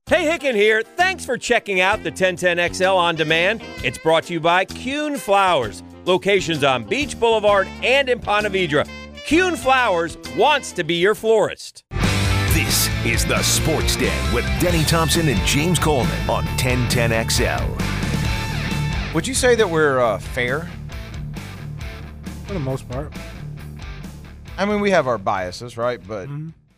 Hey, Hicken here. Thanks for checking out the 1010XL On Demand. It's brought to you by Kuhn Flowers. Locations on Beach Boulevard and in Ponte Vedra. Kuhn Flowers wants to be your florist. This is the Sports Den with Denny Thompson and James Coleman on 1010XL. Would you say that we're fair? For the most part. I mean, we have our biases, right? But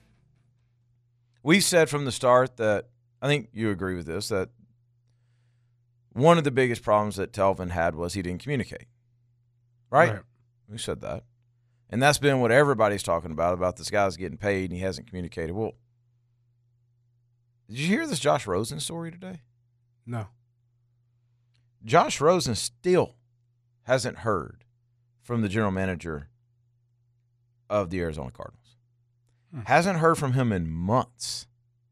we said from the start that, I think you agree with this, that one of the biggest problems that Telvin had was he didn't communicate. Right? We said that. And that's been what everybody's talking about this guy's getting paid and he hasn't communicated. Well, did you hear this Josh Rosen story today? No. Josh Rosen still hasn't heard from the general manager of the Arizona Cardinals. Hasn't heard from him in months.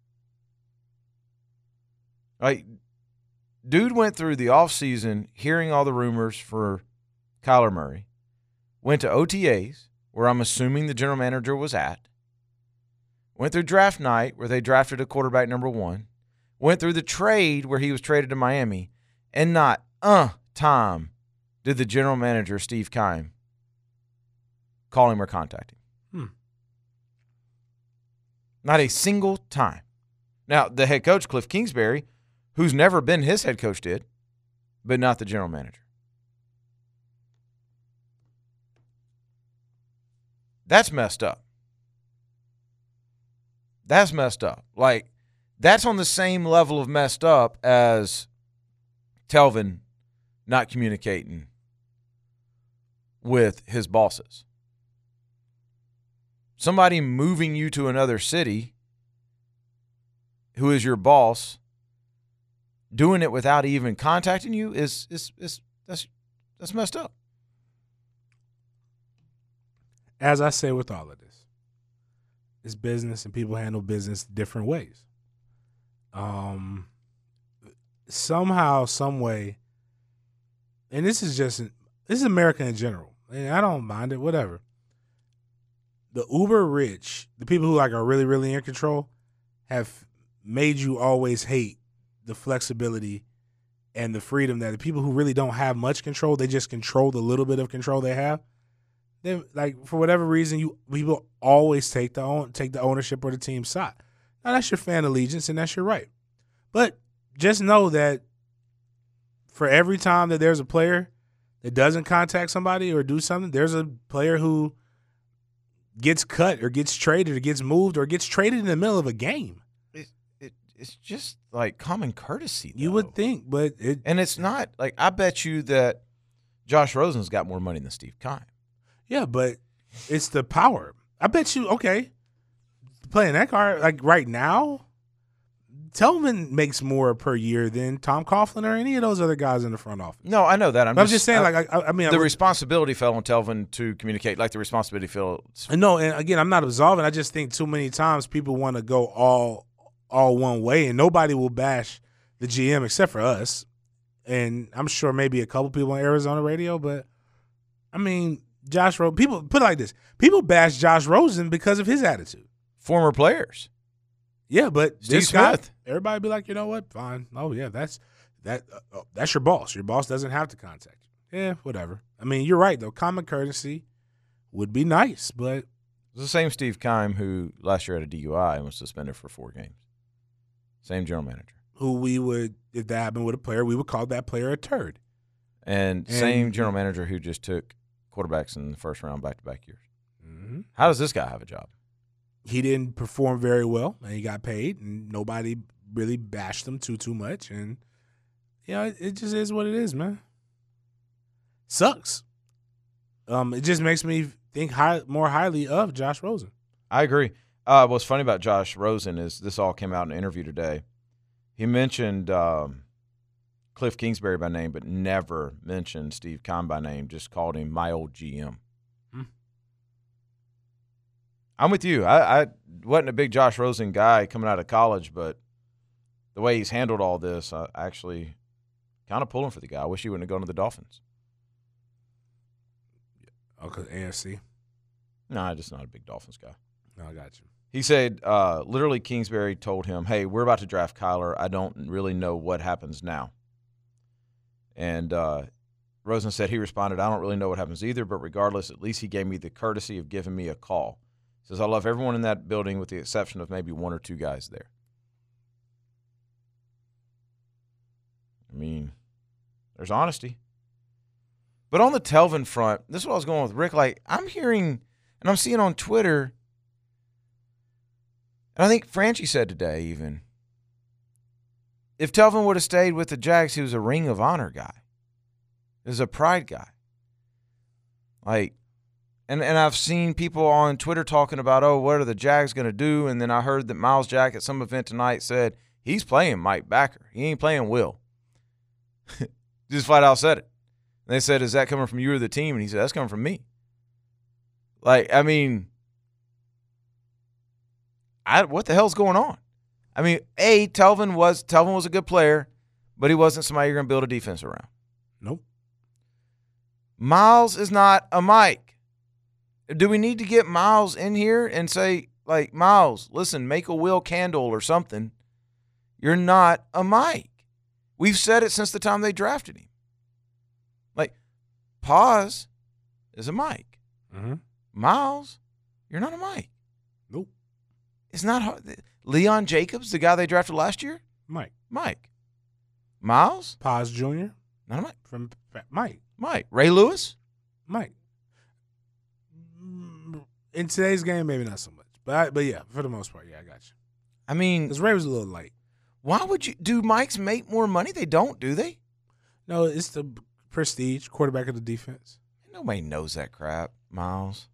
Like, dude went through the offseason hearing all the rumors for Kyler Murray, went to OTAs, where I'm assuming the general manager was at, went through draft night, where they drafted a quarterback number 1, went through the trade where he was traded to Miami, and not time did the general manager, Steve Keim, call him or contact him. Not a single time. Now, the head coach, Cliff Kingsbury, who's never been his head coach, did, but not the general manager. That's messed up. That's messed up. Like, that's on the same level of messed up as Telvin not communicating with his bosses. Somebody moving you to another city who is your boss, doing it without even contacting you is that's messed up. As I say with all of this, it's business and people handle business different ways. Somehow, some way, and this is America in general, and I don't mind it, whatever. The uber rich, the people who are really, really in control, have made you always hate the flexibility and the freedom that the people who really don't have much control, they just control the little bit of control they have. They, for whatever reason, people always take the ownership or the team's side. Now, that's your fan allegiance, and that's your right. But just know that for every time that there's a player that doesn't contact somebody or do something, there's a player who gets cut or gets traded or gets moved or gets traded in the middle of a game. It's just like common courtesy, though. You would think, but and it's not. Like, I bet you that Josh Rosen's got more money than Steve Keim. Yeah, but it's the power. I bet you, okay, playing that card, like right now, Telvin makes more per year than Tom Coughlin or any of those other guys in the front office. No, I know that. I'm just saying, I mean, the responsibility fell on Telvin to communicate, like the responsibility fell. No, and again, I'm not absolving. I just think too many times people want to go all one way, and nobody will bash the GM except for us. And I'm sure maybe a couple people on Arizona radio, but I mean, Josh Rosen, people put it like this: people bash Josh Rosen because of his attitude. Former players. Yeah, but Steve this guy, Smith. everybody be like, you know what? Fine. Oh yeah, that's your boss. Your boss doesn't have to contact you. Yeah, whatever. I mean, you're right though. Common courtesy would be nice, but it's the same Steve Keim who last year had a DUI and was suspended for 4 games. Same general manager. Who we would, if that happened with a player, we would call that player a turd. And same general manager who just took quarterbacks in the first round back-to-back years. Mm-hmm. How does this guy have a job? He didn't perform very well, and he got paid, and nobody really bashed him too much. And, you know, it just is what it is, man. Sucks. It just makes me think more highly of Josh Rosen. I agree. What's funny about Josh Rosen is this all came out in an interview today. He mentioned Cliff Kingsbury by name, but never mentioned Steve Keim by name, just called him my old GM. I'm with you. I wasn't a big Josh Rosen guy coming out of college, but the way he's handled all this, I actually kind of pulling for the guy. I wish he wouldn't have gone to the Dolphins. Oh, because AFC? No, I'm just not a big Dolphins guy. No, I got you. He said, literally, Kingsbury told him, hey, we're about to draft Kyler. I don't really know what happens now. And Rosen said he responded, I don't really know what happens either, but regardless, at least he gave me the courtesy of giving me a call. He says, I love everyone in that building with the exception of maybe one or two guys there. I mean, there's honesty. But on the Telvin front, this is what I was going with Rick. Like, I'm hearing and I'm seeing on Twitter, and I think Franchi said today even, if Telvin would have stayed with the Jags, he was a Ring of Honor guy. He was a pride guy. Like, and I've seen people on Twitter talking about, oh, what are the Jags going to do? And then I heard that Miles Jack at some event tonight said he's playing Mike Backer. He ain't playing Will. Just flat out said it. And they said, is that coming from you or the team? And he said, that's coming from me. Like, I mean, what the hell's going on? I mean, Telvin was a good player, but he wasn't somebody you're going to build a defense around. Nope. Miles is not a Mike. Do we need to get Miles in here and say, like, Miles, listen, make a Will Candle or something? You're not a Mike. We've said it since the time they drafted him. Like, Paz is a Mike. Mm-hmm. Miles, you're not a Mike. Nope. It's not hard. Leon Jacobs, the guy they drafted last year? Mike. Miles? Paz Jr. Not a Mike. From Mike. Ray Lewis? Mike. In today's game, maybe not so much. But yeah, for the most part, yeah, I got you. I mean, because Ray was a little light. Why would you do Mikes make more money? They don't, do they? No, it's the prestige, quarterback of the defense. Nobody knows that crap, Miles.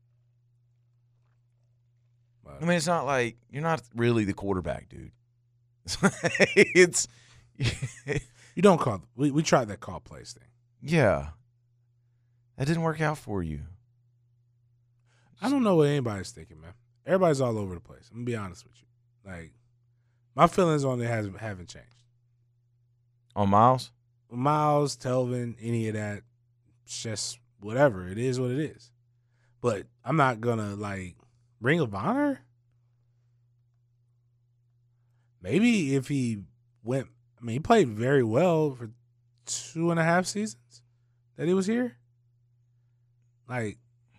I mean, it's not like you're not really the quarterback, dude. It's you don't call. We tried that call plays thing. Yeah, that didn't work out for you. I don't know what anybody's thinking, man. Everybody's all over the place. I'm gonna be honest with you. Like, my feelings on it haven't changed. On Miles? Miles, Telvin, any of that, it's just whatever. It is what it is. But I'm not gonna like Ring of Honor. Maybe if he went. I mean, he played very well for 2.5 seasons that he was here. Like,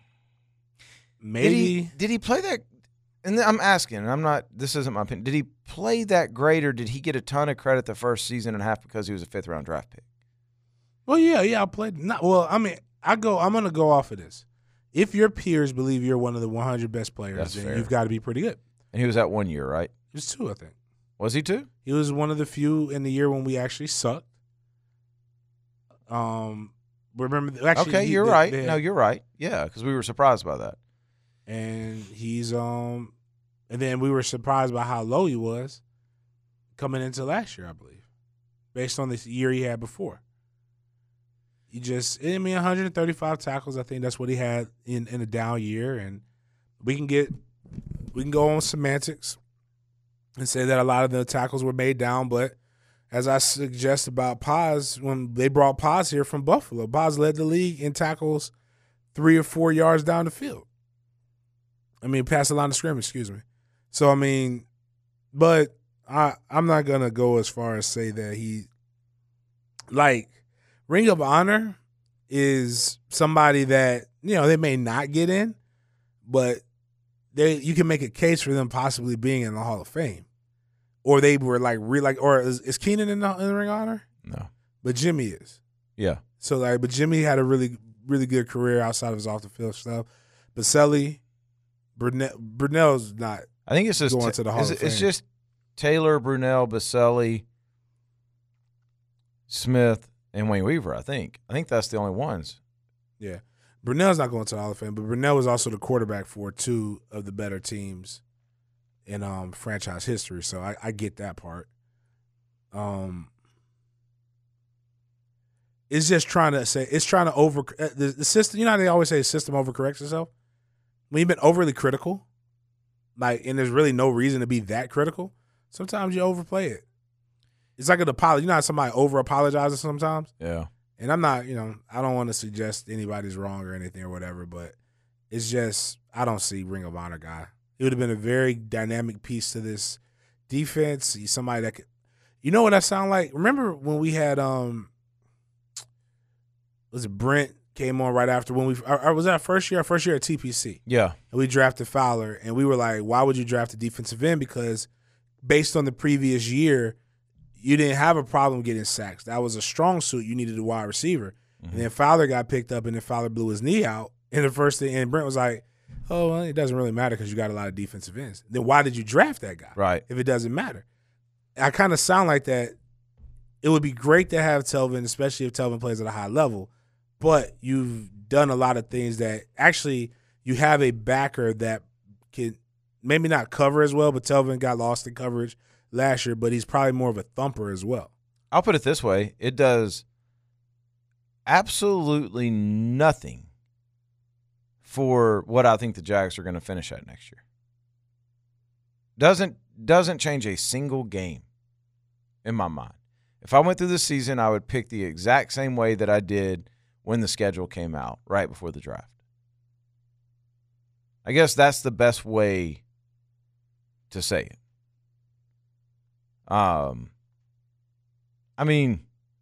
maybe did he play that? And I'm asking, and I'm not. This isn't my opinion. Did he play that great, or did he get a ton of credit the first season and a half because he was a 5th-round draft pick? Well, yeah, I played. I mean, I'm gonna go off of this. If your peers believe you're one of the 100 best players, then you've got to be pretty good. And he was at 1 year, right? It was 2, I think. Was he 2? He was one of the few in the year when we actually sucked. Remember? Actually, okay, you're right. No, you're right. Yeah, because we were surprised by that. And he's and then we were surprised by how low he was coming into last year, I believe, based on this year he had before. He just, 135 tackles. I think that's what he had in a down year, and we can go on semantics and say that a lot of the tackles were made down, but as I suggest about Paz, when they brought Paz here from Buffalo, Paz led the league in tackles 3 or 4 yards down the field. I mean, past the line of scrimmage, excuse me. So, I mean, but I'm not going to go as far as say that he, like, Ring of Honor is somebody that, they may not get in, but you can make a case for them possibly being in the Hall of Fame. Or they were or is Keenan in the Ring of Honor? No. But Jimmy is. Yeah. So, but Jimmy had a really, really good career outside of his off-the-field stuff. Baselli, Brunell's not. I think it's just going to the Hall of Fame. It's just Taylor, Brunell, Baselli, Smith, and Wayne Weaver, I think. I think that's the only ones. Yeah. Brunell's not going to the Hall of Fame, but Brunell was also the quarterback for 2 of the better teams in franchise history, so I get that part. It's just trying to over the system. You know how they always say the system overcorrects itself? When you've been overly critical, and there's really no reason to be that critical, sometimes you overplay it. It's like an apology. You know how somebody over-apologizes sometimes? Yeah. And I'm not, I don't want to suggest anybody's wrong or anything or whatever, but it's just I don't see Ring of Honor guy He would have been a very dynamic piece to this defense. He's somebody that could. You know what I sound like? Remember when we had was it Brent came on right after when was that our first year at TPC? Yeah. And we drafted Fowler, and we were like, why would you draft a defensive end? Because based on the previous year, you didn't have a problem getting sacks. That was a strong suit. You needed a wide receiver. Mm-hmm. And then Fowler got picked up, and then Fowler blew his knee out in the first thing. And Brent was like, oh, well, it doesn't really matter because you got a lot of defensive ends. Then why did you draft that guy? Right. If it doesn't matter. I kind of sound like that. It would be great to have Telvin, especially if Telvin plays at a high level. But you've done a lot of things that actually you have a backer that can maybe not cover as well, but Telvin got lost in coverage last year, but he's probably more of a thumper as well. I'll put it this way. It does absolutely nothing for what I think the Jags are going to finish at next year. Doesn't change a single game in my mind. If I went through the season, I would pick the exact same way that I did when the schedule came out right before the draft. I guess that's the best way to say it. I mean,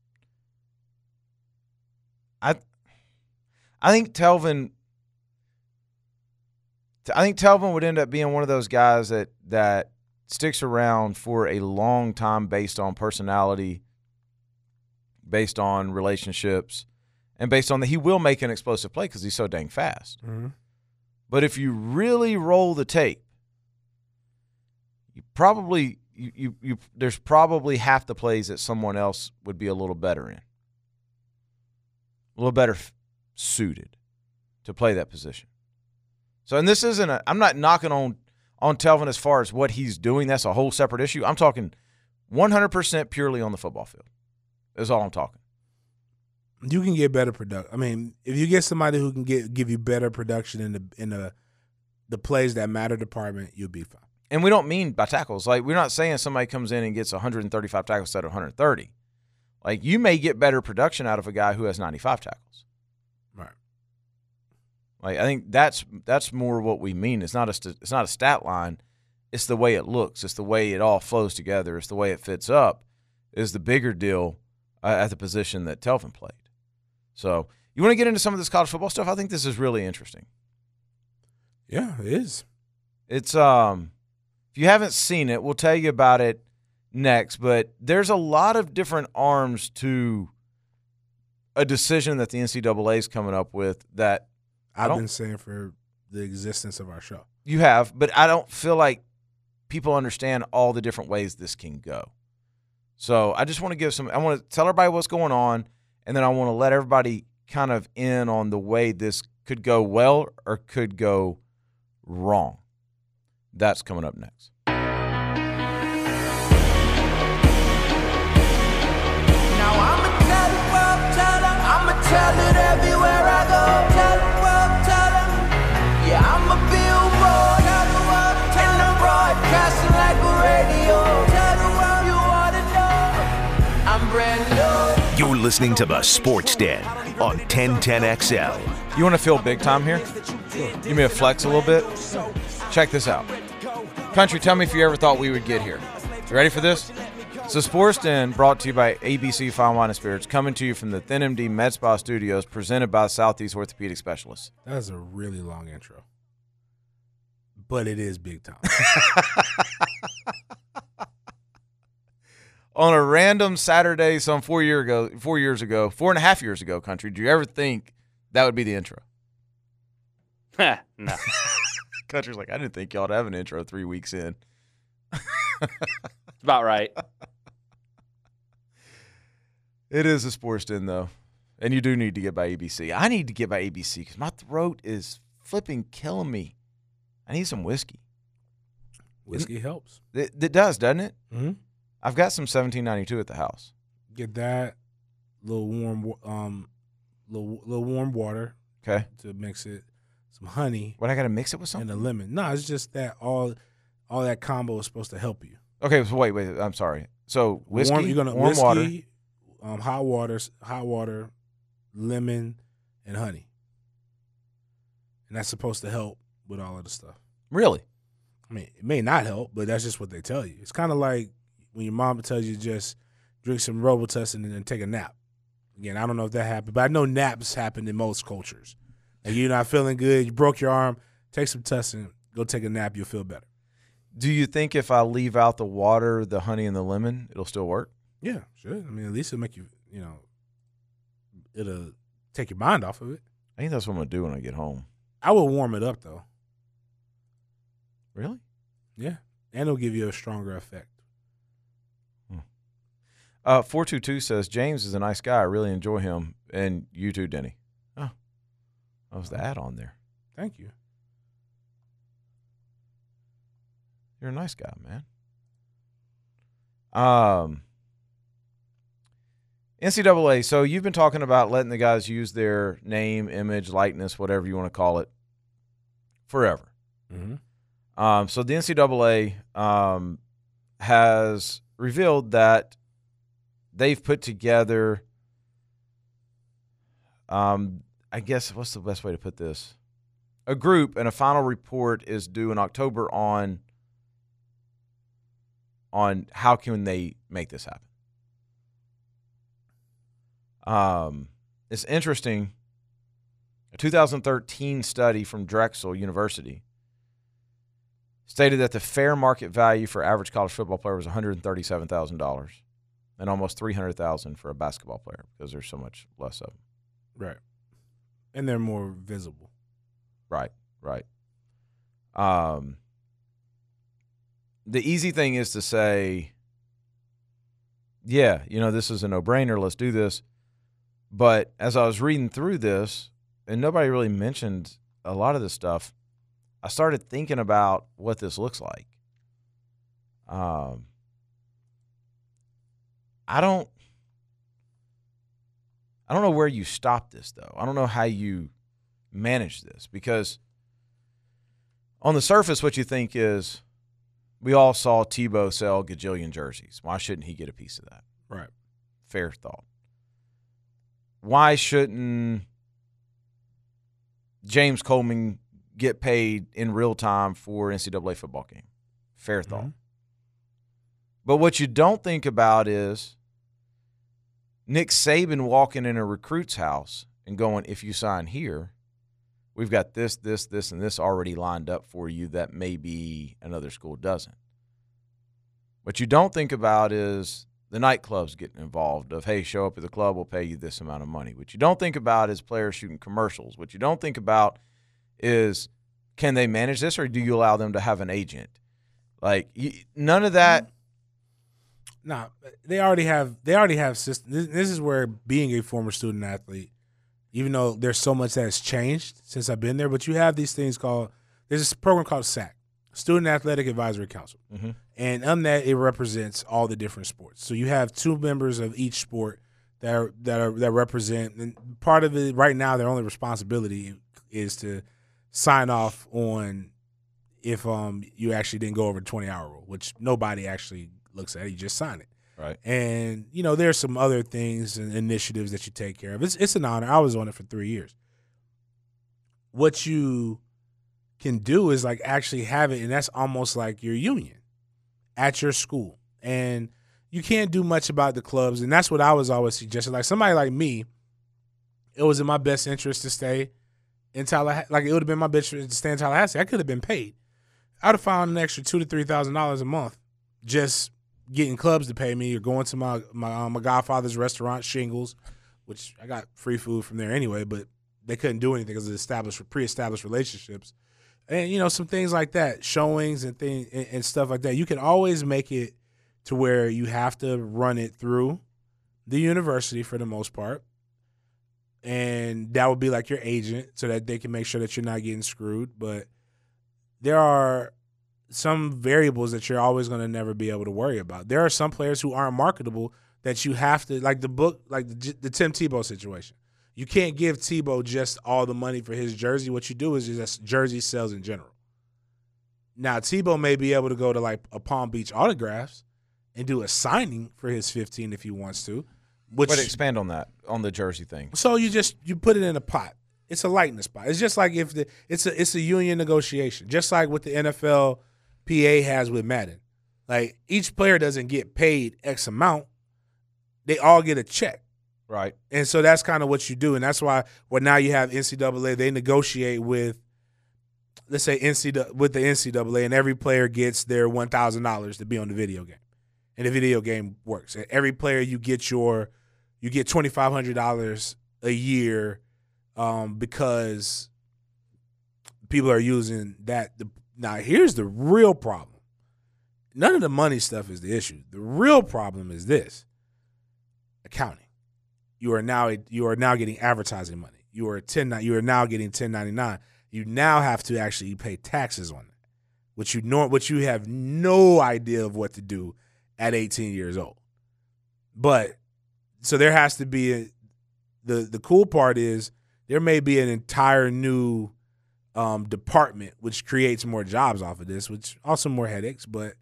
I think Telvin would end up being one of those guys that sticks around for a long time based on personality, based on relationships, and based on that he will make an explosive play because he's so dang fast. Mm-hmm. But if you really roll the tape, you probably there's probably half the plays that someone else would be a little better in, a little better suited to play that position. So, and this isn't I'm not knocking on Telvin as far as what he's doing. That's a whole separate issue. I'm talking 100% purely on the football field. That's all I'm talking. You can get better production. I mean, if you get somebody who can give you better production in the plays that matter department, you'll be fine. And we don't mean by tackles. Like, we're not saying somebody comes in and gets 135 tackles instead of 130. Like, you may get better production out of a guy who has 95 tackles. Right. Like, I think that's more what we mean. It's not a stat line. It's the way it looks. It's the way it all flows together. It's the way it fits up is the bigger deal at the position that Telvin played. So, you want to get into some of this college football stuff? I think this is really interesting. Yeah, it is. It's if you haven't seen it, we'll tell you about it next, but there's a lot of different arms to a decision that the NCAA is coming up with that I've been saying for the existence of our show. You have, but I don't feel like people understand all the different ways this can go. So I just want to I want to tell everybody what's going on, and then I want to let everybody kind of in on the way this could go well or could go wrong. That's coming up next. Now I'ma tell it everywhere I go. Tell it. Yeah, I'm a billboard, and I'm broadcasting like a radio. Tell the world you want to know. I'm brand new. You're listening to the Sports Den on 1010XL. You want to feel big time here? Give me a flex a little bit. Check this out. Country, tell me if you ever thought we would get here. You ready for this? So Sports Den, brought to you by ABC Fine Wine & Spirits, coming to you from the ThinMD Med Spa Studios, presented by Southeast Orthopedic Specialists. That was a really long intro. But it is big time. On a random Saturday some 4.5 years ago, Country, do you ever think that would be the intro? No. Country's like, I didn't think y'all would have an intro 3 weeks in. It's about right. It is a Sports Den, though. And you do need to get by ABC. I need to get by ABC because my throat is flipping killing me. I need some whiskey. Whiskey helps. It does, doesn't it? Mm-hmm. I've got some 1792 at the house. Get that little warm water. Okay. To mix it. Some honey. What, I got to mix it with something? And a lemon. No, it's just that all that combo is supposed to help you. Okay, so wait. I'm sorry. So whiskey, warm water. Hot water, lemon, and honey. And that's supposed to help with all of the stuff. Really? I mean, it may not help, but that's just what they tell you. It's kind of like when your mom tells you just drink some Robitussin and then take a nap. Again, I don't know if that happened, but I know naps happen in most cultures. Like you're not feeling good, you broke your arm, take some Tussin, go take a nap, you'll feel better. Do you think if I leave out the water, the honey, and the lemon, it'll still work? Yeah, sure. I mean, at least it'll make you, it'll take your mind off of it. I think that's what I'm going to do when I get home. I will warm it up, though. Really? Yeah. And it'll give you a stronger effect. 422 says, James is a nice guy. I really enjoy him. And you too, Denny. Oh, that was the add-on there. Thank you. You're a nice guy, man. NCAA, so you've been talking about letting the guys use their name, image, likeness, whatever you want to call it, forever. Mm-hmm. So the NCAA has revealed that they've put together, I guess, what's the best way to put this? A group, and a final report is due in October on how can they make this happen. It's interesting. A 2013 study from Drexel University stated that the fair market value for average college football player was $137,000 and almost $300,000 for a basketball player because there's so much less of them. Right. And they're more visible. Right. The easy thing is to say, yeah, this is a no-brainer, let's do this. But as I was reading through this, and nobody really mentioned a lot of this stuff, I started thinking about what this looks like. I don't know where you stop this, though. I don't know how you manage this, because on the surface, what you think is, we all saw Tebow sell gajillion jerseys. Why shouldn't he get a piece of that? Right. Fair thought. Why shouldn't James Coleman get paid in real time for NCAA football game? Fair thought. Mm-hmm. But what you don't think about is Nick Saban walking in a recruit's house and going, if you sign here, we've got this, and this already lined up for you that maybe another school doesn't. What you don't think about is the nightclubs getting involved of, hey, show up at the club, we'll pay you this amount of money. What you don't think about is players shooting commercials. What you don't think about is, can they manage this, or do you allow them to have an agent? None of that. No, they already have systems. This is where being a former student athlete, even though there's so much that has changed since I've been there, but you have these things there's this program called SAC, Student Athletic Advisory Council. Mm-hmm. And on that, it represents all the different sports. So you have two members of each sport that represent, and part of it right now, their only responsibility is to sign off on if you actually didn't go over the 20-hour rule, which nobody actually looks at. You just sign it. Right. And, there's some other things and initiatives that you take care of. It's an honor. I was on it for 3 years. What you can do is actually have it, and that's almost like your union at your school. And you can't do much about the clubs, and that's what I was always suggesting. Like somebody like me, it was in my best interest to stay in Tallahassee. It would have been my best interest to stay in Tallahassee. I could have been paid. I would have found an extra $2,000 to $3,000 a month just getting clubs to pay me, or going to my godfather's restaurant, Shingles, which I got free food from there anyway, but they couldn't do anything because of pre-established relationships. And, some things like that, showings and things and stuff like that. You can always make it to where you have to run it through the university for the most part. And that would be like your agent, so that they can make sure that you're not getting screwed. But there are some variables that you're always going to never be able to worry about. There are some players who aren't marketable that you have to, like the Tim Tebow situation. You can't give Tebow just all the money for his jersey. What you do is just jersey sales in general. Now, Tebow may be able to go to a Palm Beach Autographs and do a signing for his 15 if he wants to. But expand on that, on the jersey thing. So you put it in a pot. It's a likeness pot. It's just like it's a union negotiation. Just like with the NFL, PA has with Madden. Like, each player doesn't get paid X amount. They all get a check. Right. And so that's kind of what you do. And that's why now you have NCAA, they negotiate with, let's say, with the NCAA, and every player gets their $1,000 to be on the video game. And the video game works. And every player you get $2,500 a year because people are using that. Now, here's the real problem. None of the money stuff is the issue. The real problem is this: accounting. You are now getting advertising money. You are now getting 1099. You now have to actually pay taxes on that, which you have no idea of what to do at 18 years old. But so there has to be the cool part is there may be an entire new department which creates more jobs off of this, which also more headaches. But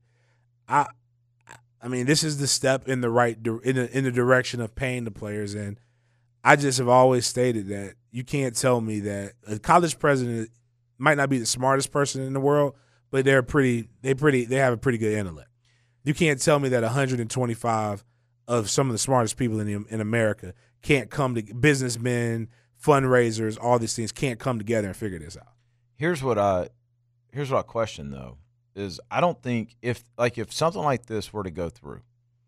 I mean, this is the step in the right in the direction of paying the players, and I just have always stated that you can't tell me that a college president might not be the smartest person in the world, but they have a pretty good intellect. You can't tell me that 125 of some of the smartest people in America can't come to businessmen, fundraisers, all these things can't come together and figure this out. Here's what I question though. Is I don't think if something like this were to go through,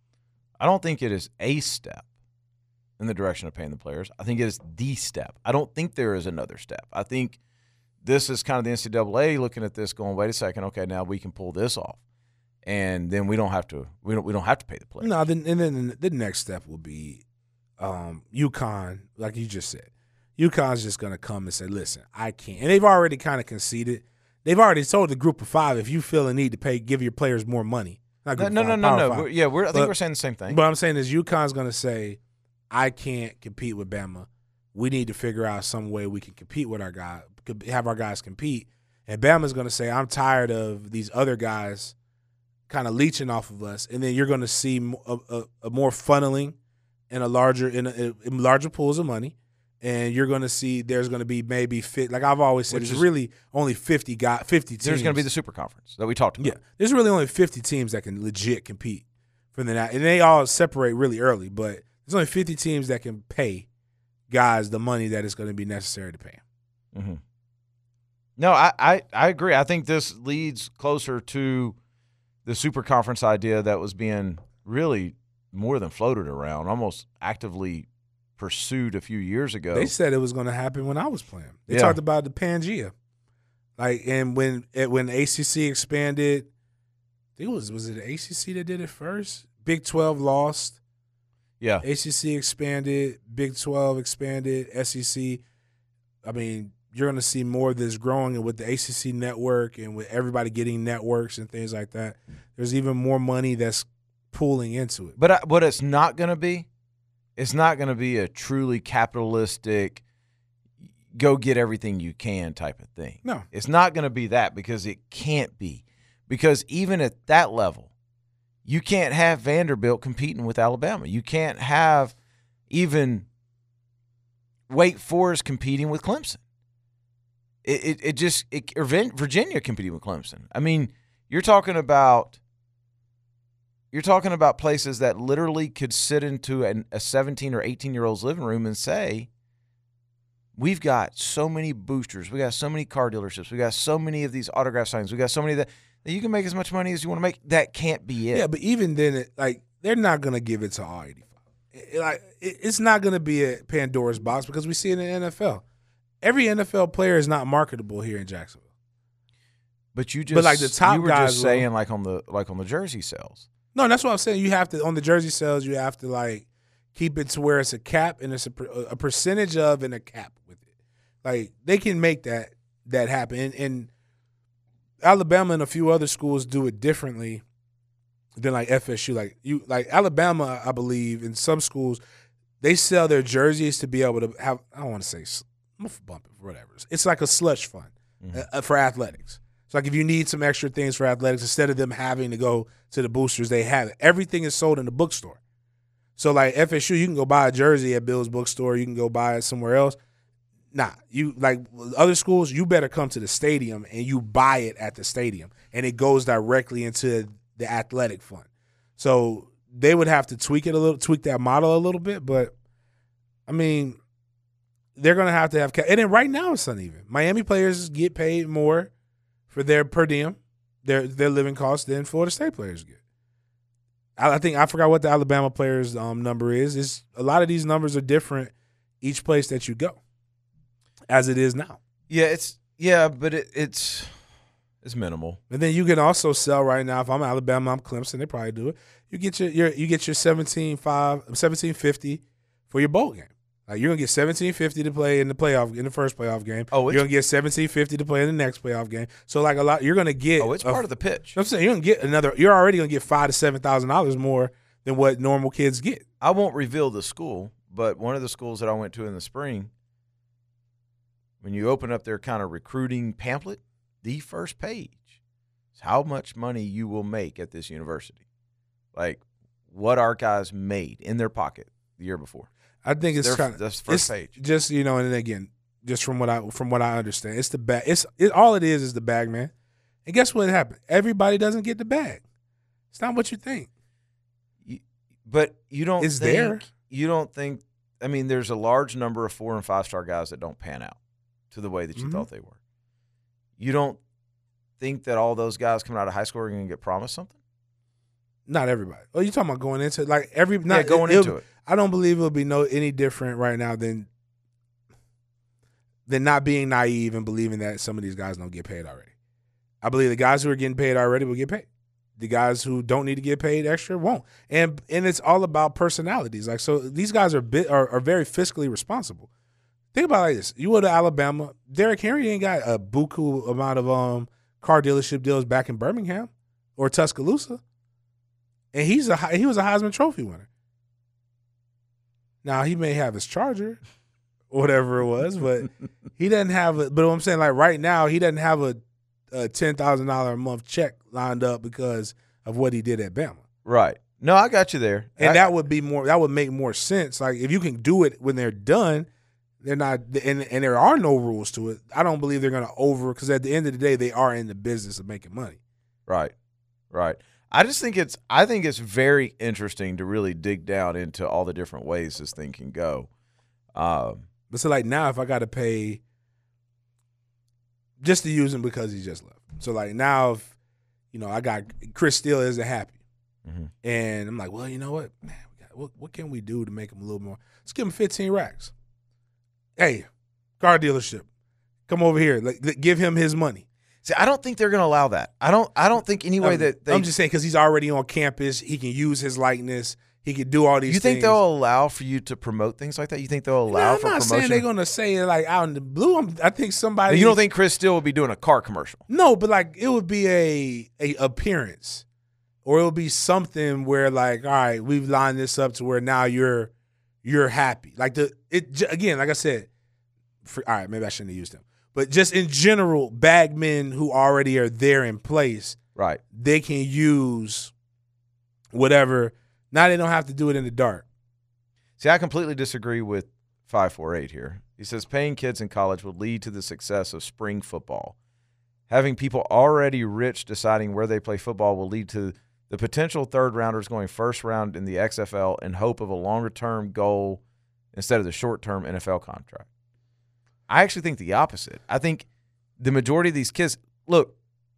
I don't think it is a step in the direction of paying the players. I think it is the step. I don't think there is another step. I think this is kind of the NCAA looking at this, going, wait a second, okay, now we can pull this off, and then we don't have to pay the players. No, then the next step will be UConn, like you just said. UConn's just going to come and say, listen, I can't. And they've already kind of conceded. They've already told the group of five, if you feel a need to give your players more money. No. I think we're saying the same thing. But I'm saying is UConn's going to say, I can't compete with Bama. We need to figure out some way we can compete with our guys, have our guys compete. And Bama's going to say, I'm tired of these other guys kind of leeching off of us. And then you're going to see a more funneling in larger pools of money. And you're going to see there's going to be maybe like I've always said, there's really only 50 teams. There's going to be the super conference that we talked about. Yeah, there's really only 50 teams that can legit compete for the night. And they all separate really early, but there's only 50 teams that can pay guys the money that is going to be necessary to pay them. Mm-hmm. No, I agree. I think this leads closer to the super conference idea that was being really more than floated around, almost actively pursued a few years ago. They said it was going to happen when I was playing. They talked about the Pangea, and when ACC expanded, I think was it the ACC that did it first? Big 12 lost. Yeah. ACC expanded. Big 12 expanded. SEC. I mean, you're going to see more of this growing, and with the ACC network and with everybody getting networks and things like that, there's even more money that's pooling into it. But what it's not going to be. It's not going to be a truly capitalistic, go get everything you can type of thing. No. It's not going to be that, because it can't be. Because even at that level, you can't have Vanderbilt competing with Alabama. You can't have even Wake Forest competing with Clemson. Or Virginia competing with Clemson. I mean, you're talking about places that literally could sit into a 17 or 18-year-old's living room and say, we've got so many boosters, we got so many car dealerships, we got so many of these autograph signs, we got so many that you can make as much money as you want to make. That can't be it. Yeah, but even then, they're not going to give it to all 85. It's not going to be a Pandora's box, because we see it in the NFL. Every NFL player is not marketable here in Jacksonville. But the top you were guys just saying like on the jersey sales. No, that's what I'm saying. You have to, on the jersey sales, you have to keep it to where it's a cap, and it's a percentage of and a cap with it. They can make that happen. And Alabama and a few other schools do it differently than FSU. Alabama, I believe, in some schools, they sell their jerseys to be able to have, I don't want to say, I'm gonna bump it, whatever. It's like a slush fund for athletics. So if you need some extra things for athletics, instead of them having to go to the boosters, they have it. Everything is sold in the bookstore. So FSU, you can go buy a jersey at Bill's bookstore. You can go buy it somewhere else. Nah, you like other schools, you better come to the stadium and you buy it at the stadium, and it goes directly into the athletic fund. So they would have to tweak that model a little bit, but I mean, they're gonna have to have. And then right now it's uneven. Miami players get paid more for their per diem, their living costs than Florida State players get. I think I forgot what the Alabama players' number is. It's a lot of these numbers are different each place that you go, as it is now. Yeah, but it's minimal. And then you can also sell right now. If I'm Alabama, I'm Clemson. They probably do it. You get your $17.50 for your bowl game. Like you're gonna get $17.50 to play in the first playoff game. You're gonna get $17.50 to play in the next playoff game. So like a lot, you're gonna get. It's part of the pitch. I'm saying you're gonna get another. You're already gonna get $5,000 to $7,000 more than what normal kids get. I won't reveal the school, but one of the schools that I went to in the spring, when you open up their kind of recruiting pamphlet, the first page is how much money you will make at this university, like what our guys made in their pocket the year before. I think it's kind of that's first page. Just and then again, just from what I understand, it's the bag. All it is the bag, man. And guess what happened? Everybody doesn't get the bag. It's not what you think. But you don't. It's there. You don't think. I mean, there's a large number of 4- and 5-star guys that don't pan out to the way that you thought they were. You don't think that all those guys coming out of high school are going to get promised something? Not everybody. Oh, you talking about going into like going into it. I don't believe it'll be any different right now than not being naive and believing that some of these guys don't get paid already. I believe the guys who are getting paid already will get paid. The guys who don't need to get paid extra won't. And it's all about personalities. Like so, these guys are very fiscally responsible. Think about it like this: you go to Alabama, Derrick Henry ain't got a buku amount of car dealership deals back in Birmingham or Tuscaloosa, and he was a Heisman Trophy winner. Now he may have his Charger, or whatever it was, but he doesn't have it. But what I'm saying, like right now, he doesn't have a $10,000 a month check lined up because of what he did at Bama. Right. No, I got you there. And that would make more sense. Like if you can do it when they're done, they're not, and there are no rules to it. I don't believe they're going to because at the end of the day, they are in the business of making money. Right. I think it's very interesting to really dig down into all the different ways this thing can go. But so like now, if I got to pay just to use him because he just left. So like now, if I got Chris Steele isn't happy, and I'm like, well, you know what, man, what can we do to make him a little more? Let's give him 15 racks. Hey, car dealership, come over here. Give him his money. See, I don't think they're going to allow that. I don't think anyway that they. I'm just saying because he's already on campus, he can use his likeness. He can do all these things. You think they'll allow for you to promote things like that? You think they'll allow for promotion? I'm not saying they're going to say it like out in the blue. I think somebody. You don't think Chris Steele would be doing a car commercial? No, but like it would be a appearance, or it would be something where like, all right, we've lined this up to where now you're happy. Like again, like I said, all right, maybe I shouldn't have used him, but just in general, bagmen who already are there in place, right? They can use whatever. Now they don't have to do it in the dark. See, I completely disagree with 548 here. He says paying kids in college will lead to the success of spring football. Having people already rich deciding where they play football will lead to the potential third-rounders going first round in the XFL in hope of a longer-term goal instead of the short-term NFL contract. I actually think the opposite. I think the majority of these kids – look,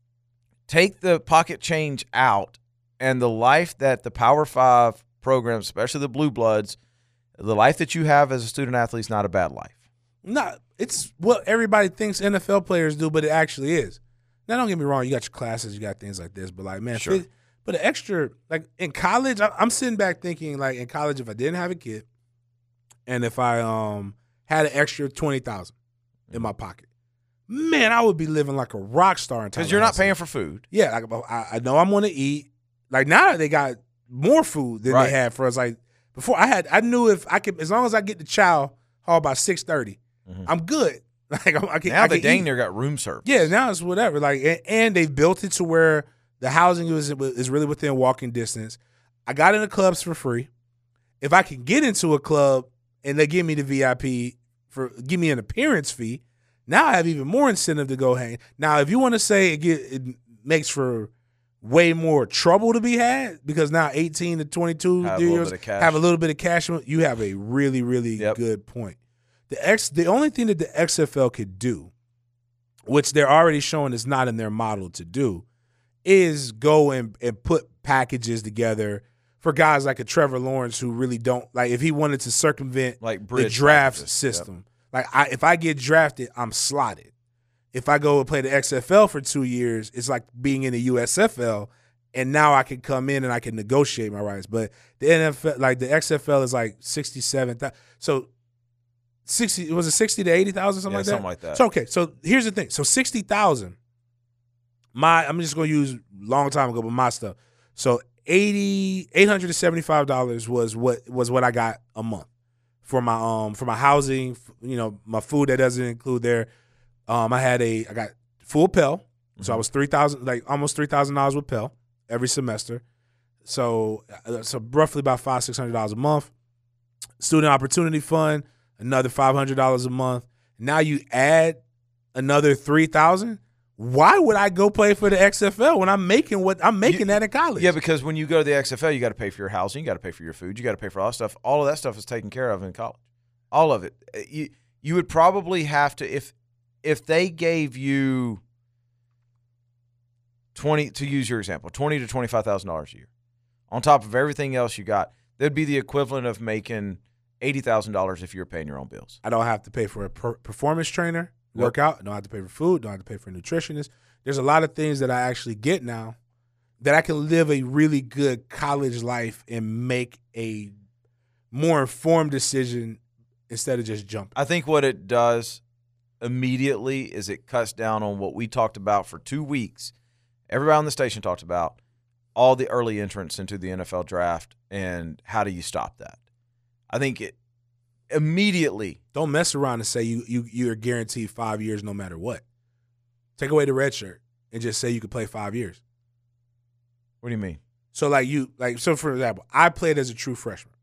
take the pocket change out, and the life that the Power 5 programs, especially the Blue Bloods, the life that you have as a student athlete is not a bad life. No, it's what everybody thinks NFL players do, but it actually is. Now, don't get me wrong. You got your classes, you got things like this, but like, man, sure. But an extra, like in college, I'm sitting back thinking, like in college, if I didn't have a kid, and if I had an extra $20,000 in my pocket, man, I would be living like a rock star. Because you're not paying for food. Yeah, like I know I'm going to eat. Like now they got more food than they had for us. Like before, I knew if I could, as long as I get the chow hall by 6:30, I'm good. Like now they dang near got room service. Yeah, now it's whatever. Like and they've built it to where the housing is really within walking distance. I got into clubs for free. If I can get into a club and they give me the VIP give me an appearance fee. Now I have even more incentive to go hang. Now, if you want to say it makes for way more trouble to be had because now 18 to 22 years have a little bit of cash, you have a really, really good point. The only thing that the XFL could do, which they're already showing is not in their model to do, is go and put packages together for guys like a Trevor Lawrence who really don't – like if he wanted to circumvent the draft system. Like if I get drafted, I'm slotted. If I go and play the XFL for 2 years, it's like being in the USFL, and now I can come in and I can negotiate my rights. But the NFL, like the XFL, is like 67,000. So 60 was it 60 to 80,000, something like that. Something like that. So okay, so here's the thing. So 60,000. I'm just gonna use long time ago, but my stuff. So $875 was what I got a month for my housing, my food that doesn't include there. I got full Pell, so I was almost $3,000 with Pell every semester. So roughly about $600 a month. Student Opportunity Fund, another $500 a month. Now you add another $3,000. Why would I go play for the XFL when I'm making that in college? Yeah, because when you go to the XFL, you got to pay for your housing, you got to pay for your food, you got to pay for all that stuff. All of that stuff is taken care of in college. All of it. You would probably have to if they gave you $20,000 to use your example, $20,000 to $25,000 a year, on top of everything else you got, that'd be the equivalent of making $80,000 if you're paying your own bills. I don't have to pay for a performance trainer. Work out. Don't have to pay for food. Don't have to pay for a nutritionist. There's a lot of things that I actually get now that I can live a really good college life and make a more informed decision instead of just jumping. I think what it does immediately is it cuts down on what we talked about for 2 weeks. Everybody on the station talked about all the early entrants into the NFL draft and how do you stop that. I think it immediately. Don't mess around and say you're guaranteed 5 years no matter what. Take away the red shirt and just say you could play 5 years. What do you mean? So so for example, I played as a true freshman.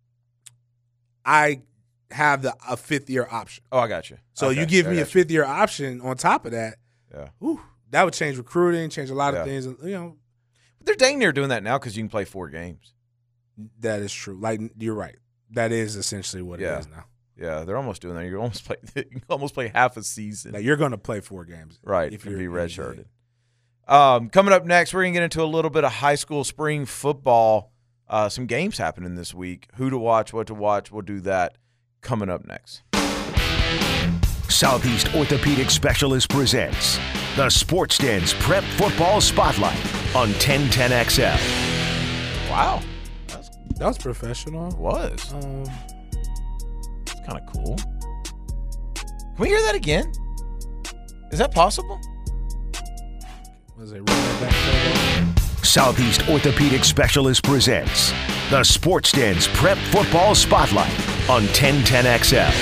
I have a 5th year option. Oh, I got you. So okay, you give me a 5th year option on top of that. Yeah. That would change recruiting, change a lot of things. But they're dang near doing that now because you can play 4 games. That is true. Like you're right. That is essentially what it is now. Yeah, they're almost doing that. You can almost play half a season. Like you're going to play 4 games, right? If you're be redshirted. Coming up next, we're going to get into a little bit of high school spring football. Some games happening this week. Who to watch, what to watch. We'll do that coming up next. Southeast Orthopedic Specialist presents the Sports Den's Prep Football Spotlight on 1010XL. Wow. That was professional. It was. It's kind of cool. Can we hear that again? Is that possible? Was it running back? Southeast Orthopedic Specialist presents the Sports Den's Prep Football Spotlight on 1010XL.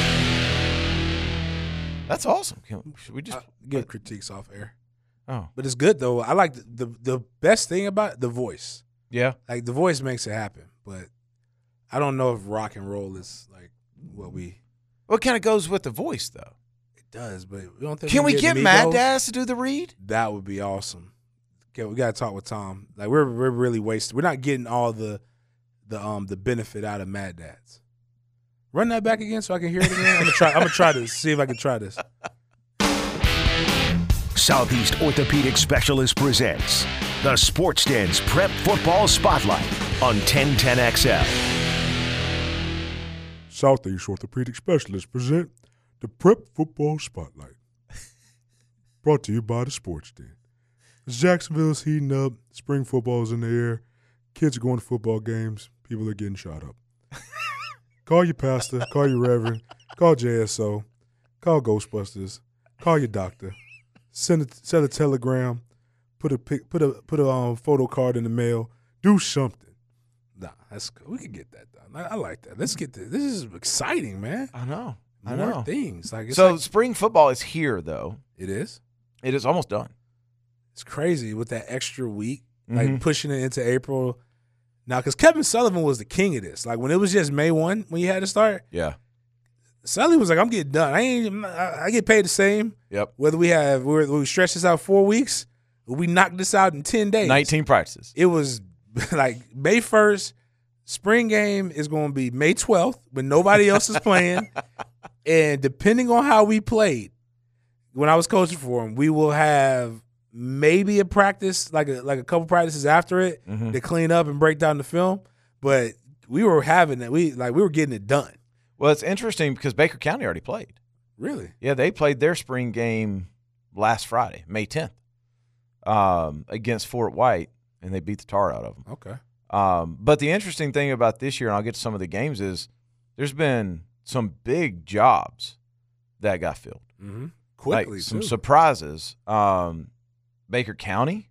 That's awesome. Should we just give critiques off air? Oh, but it's good though. I like the best thing about it, the voice. Yeah, like the voice makes it happen. But I don't know if rock and roll is like what we. Well, it kind of goes with the voice though. It does, but we don't think. Can we get Mad Dads to do the read? That would be awesome. Okay, we got to talk with Tom. Like we're really wasted. We're not getting all the benefit out of Mad Dads. Run that back again so I can hear it again. I'm gonna try to see if I can try this. Southeast Orthopedic Specialist presents the Sports Den's Prep Football Spotlight on 1010XL. Southeast Orthopedic Specialist present the Prep Football Spotlight. Brought to you by the Sports Den. Jacksonville's heating up. Spring football's in the air. Kids are going to football games. People are getting shot up. Call your pastor. Call your reverend. Call JSO. Call Ghostbusters. Call your doctor. Send a telegram. Put a photo card in the mail. Do something. Nah, that's good. We can get that done. I like that. Let's get this. This is exciting, man. I know. More things. Spring football is here, though. It is? It is almost done. It's crazy with that extra week, like pushing it into April. Now, because Kevin Sullivan was the king of this. Like when it was just May 1 when you had to start. Yeah. Sully was like, I'm getting done. I get paid the same. Yep. Whether we stretch this out 4 weeks, or we knock this out in 10 days. 19 practices. It was like May 1st. Spring game is going to be May 12th when nobody else is playing. And depending on how we played, when I was coaching for him, we will have maybe a practice, like a couple practices after it to clean up and break down the film. But we were having it. We were getting it done. Well, it's interesting because Baker County already played. Really? Yeah, they played their spring game last Friday, May 10th, against Fort White, and they beat the tar out of them. Okay. But the interesting thing about this year, and I'll get to some of the games, is there's been some big jobs that got filled. Mm-hmm. Quickly, like some too. surprises. Baker County,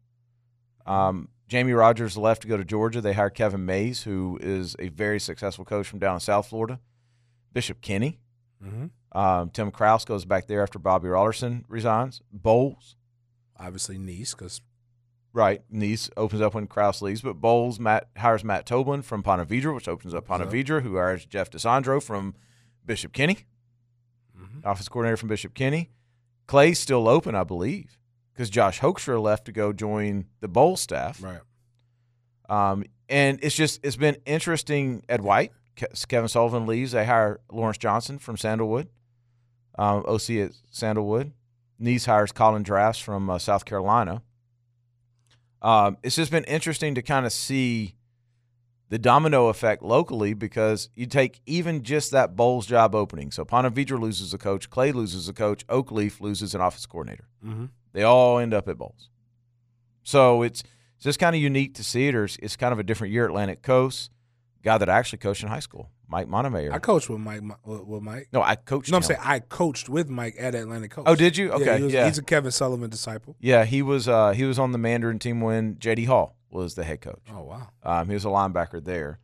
Jamie Rogers left to go to Georgia. They hired Kevin Mays, who is a very successful coach from down in South Florida. Bishop Kenny. Mm-hmm. Tim Krause goes back there after Bobby Rollerson resigns. Bowles. Obviously, Nice, because Right. Nice opens up when Krause leaves, but Bowles hires Matt Toblin from Ponte Vedra, which opens up Ponte Vedra, who hires Jeff DeSandro from Bishop Kenny, offensive coordinator from Bishop Kenny. Clay's still open, I believe, because Josh Hoekstra left to go join the Bowles staff. right. And it's been interesting. Ed White, Kevin Sullivan leaves. They hire Lawrence Johnson from Sandalwood, OC at Sandalwood. Nice hires Colin Drafts from South Carolina. It's just been interesting to kind of see the domino effect locally because you take even just that Bowles job opening. So Ponte Vedra loses a coach, Clay loses a coach, Oakleaf loses an office coordinator. Mm-hmm. They all end up at Bowles. So it's just kind of unique to see it, or it's kind of a different year. Atlantic Coast, guy that I actually coached in high school, Mike Montemayor. I coached with Mike. No, I coached No, I'm him. saying I coached with Mike at Atlantic Coast. Oh, did you? Okay, He's a Kevin Sullivan disciple. Yeah, he was on the Mandarin team when J.D. Hall was the head coach. Oh, wow. He was a linebacker there.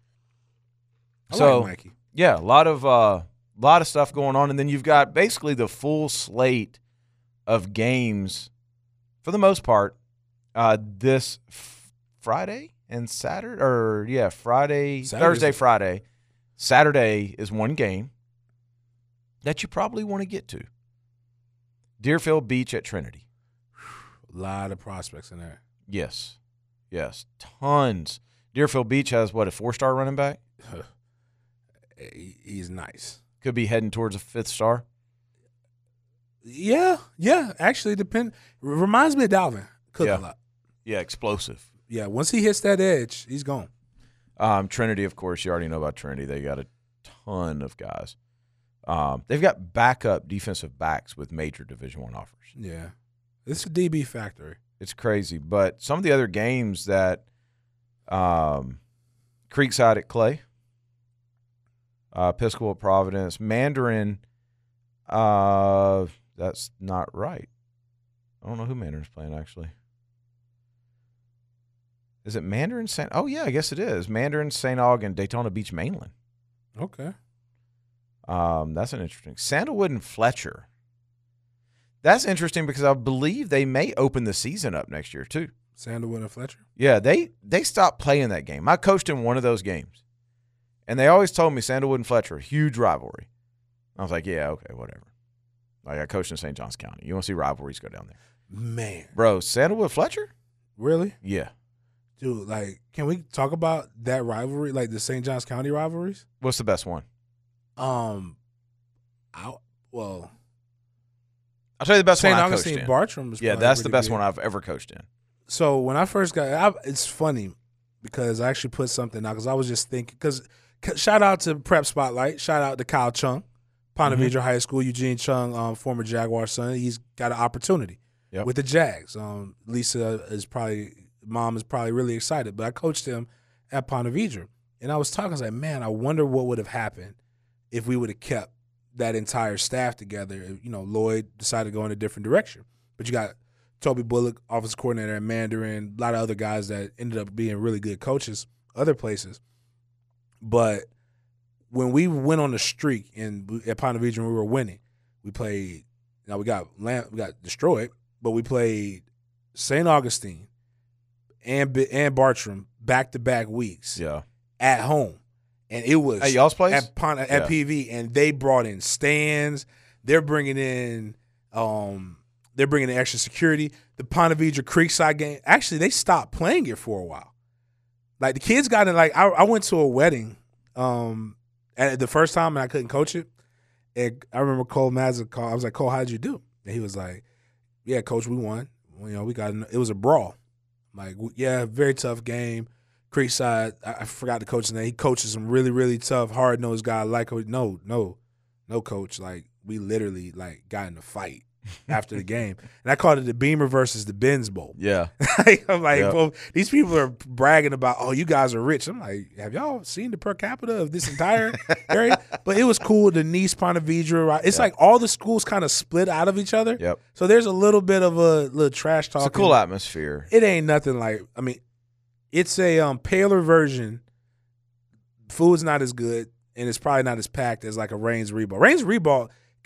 I So, like Mikey. yeah, a lot of stuff going on, and then you've got basically the full slate of games for the most part this Friday and Saturday, Thursday, Friday. Saturday is one game that you probably want to get to. Deerfield Beach at Trinity. A lot of prospects in there. Yes, tons. Deerfield Beach has, a 4-star running back? He's nice. Could be heading towards a 5th star. Yeah. Actually, reminds me of Dalvin Cook a lot. Yeah, explosive. Yeah, once he hits that edge, he's gone. Trinity, of course, you already know about Trinity. They got a ton of guys. They've got backup defensive backs with major Division I offers. Yeah. It's a DB factory. It's crazy. But some of the other games that Creekside at Clay, Episcopal at Providence, Mandarin, that's not right. I don't know who Mandarin's playing, actually. Is it Mandarin St. Oh, yeah, I guess it is. Mandarin, St. Aug, and Daytona Beach Mainland. Okay. That's an interesting. Sandalwood and Fletcher. That's interesting because I believe they may open the season up next year, too. Sandalwood and Fletcher? Yeah, they stopped playing that game. I coached in one of those games. And they always told me Sandalwood and Fletcher, huge rivalry. I was like, yeah, okay, whatever. Like, I coached in St. Johns County. You want to see rivalries, go down there. Man. Bro, Sandalwood Fletcher? Really? Yeah. Dude, can we talk about that rivalry, like the St. Johns County rivalries? What's the best one? I'll tell you the best St. one I Augustine coached in. Bartram was Yeah, probably that's the pretty best good. one I've ever coached in. So when I first it's funny because I actually put something out because I was just thinking because shout out to Prep Spotlight, shout out to Kyle Chung, Ponte Vedra High School, Eugene Chung, former Jaguar son. He's got an opportunity with the Jags. Lisa mom is probably really excited, but I coached him at Ponte Vedra, and I was talking. I was like, man, I wonder what would have happened if we would have kept that entire staff together. Lloyd decided to go in a different direction, but you got Toby Bullock, offensive coordinator at Mandarin, a lot of other guys that ended up being really good coaches other places. But when we went on the streak at Ponte Vedra, we were winning. We played. We got destroyed, but we played St. Augustine and Bartram back-to-back weeks Yeah. at home. and it was At y'all's place? at PV, and they brought in stands. They're bringing in extra security. The Ponte Vedra Creekside game, actually, they stopped playing it for a while. Like the kids got in. Like I went to a wedding at the first time, and I couldn't coach it. And I remember Cole Mazza called. I was like, Cole, how'd you do? And he was like, yeah, coach, we won. We got it was a brawl. I'm like, yeah, very tough game. Creekside, I forgot the coach's name. He coaches some really, really tough, hard-nosed guy. Like, no, coach. Like, we literally, like, got in a fight after the game. And I called it the Beamer versus the Benz Bowl. Yeah. I'm like, well, these people are bragging about, oh, you guys are rich. I'm like, have y'all seen the per capita of this entire area? But it was cool. The Nice, Ponte Vedra, right? It's like all the schools kind of split out of each other. Yep. So there's a little bit of a little trash talk. It's a cool atmosphere. It ain't nothing like, I mean, it's a paler version. Food's not as good, and it's probably not as packed as like a Reigns Reball. Reigns Reball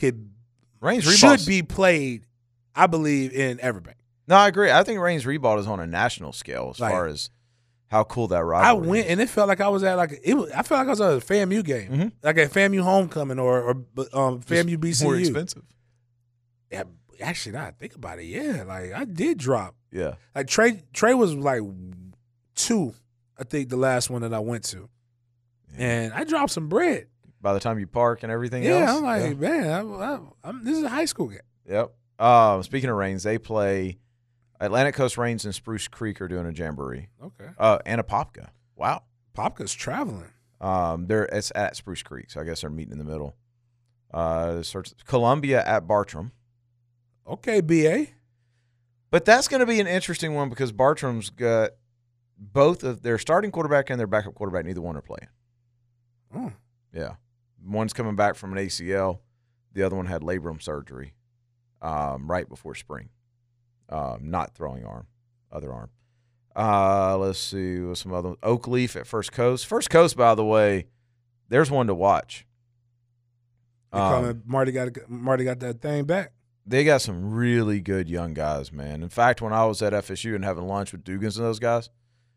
should be played, I believe, in Everbank. No, I agree. I think Reigns Reball is on a national scale as far as how cool that rivalry I went, is. and it felt like I was at I felt like I was at a FAMU game, like a FAMU homecoming or FAMU BCU. More expensive. Yeah, actually, now I think about it, yeah, like I did drop. Yeah. Like Trey was like 2, I think, the last one that I went to, and I dropped some bread. By the time you park and everything Yeah, else. I'm like, man, this is a high school game. Yep. Speaking of Reigns, they play Atlantic Coast Reigns and Spruce Creek are doing a jamboree. Okay. And a Popka. Wow. Popka's traveling. It's at Spruce Creek, so I guess they're meeting in the middle. Columbia at Bartram. Okay, BA. But that's going to be an interesting one because Bartram's got both of their starting quarterback and their backup quarterback. Neither one are playing. Oh. Yeah. One's coming back from an ACL. The other one had labrum surgery right before spring. Not throwing arm, other arm. Let's see what's some other. Oak Leaf at First Coast. First Coast, by the way, there's one to watch. Marty got that thing back. They got some really good young guys, man. In fact, when I was at FSU and having lunch with Dugans and those guys,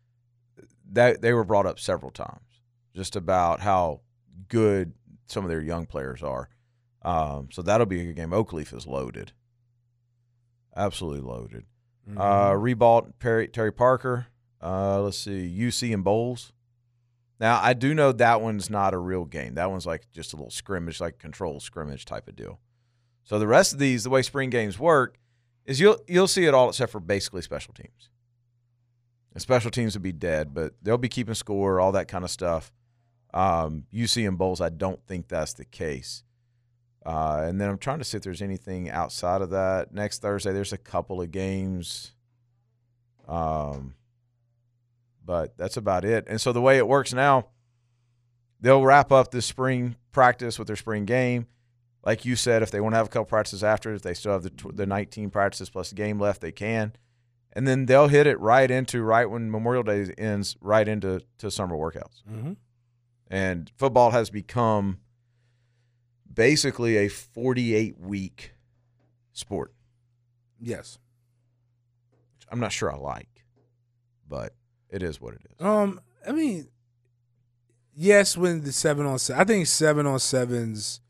they were brought up several times just about how good some of their young players are. So that'll be a good game. Oak Leaf is loaded. Absolutely loaded. Rebalt, Terry Parker. Let's see, UC and Bowles. Now, I do know that one's not a real game. That one's like just a little scrimmage, like control scrimmage type of deal. So the rest of these, the way spring games work, is you'll see it all except for basically special teams. And special teams will be dead, but they'll be keeping score, all that kind of stuff. UC and Bowles, I don't think that's the case. And then I'm trying to see if there's anything outside of that. Next Thursday, there's a couple of games. But that's about it. And so the way it works now, they'll wrap up this spring practice with their spring game. Like you said, if they want to have a couple practices after, if they still have the 19 practices plus the game left, they can. And then they'll hit it right when Memorial Day ends, right into summer workouts. Mm-hmm. And football has become basically a 48-week sport. Yes. Which I'm not sure I like, but it is what it is. I mean, yes, when the 7-on-7, I think 7-on-7s,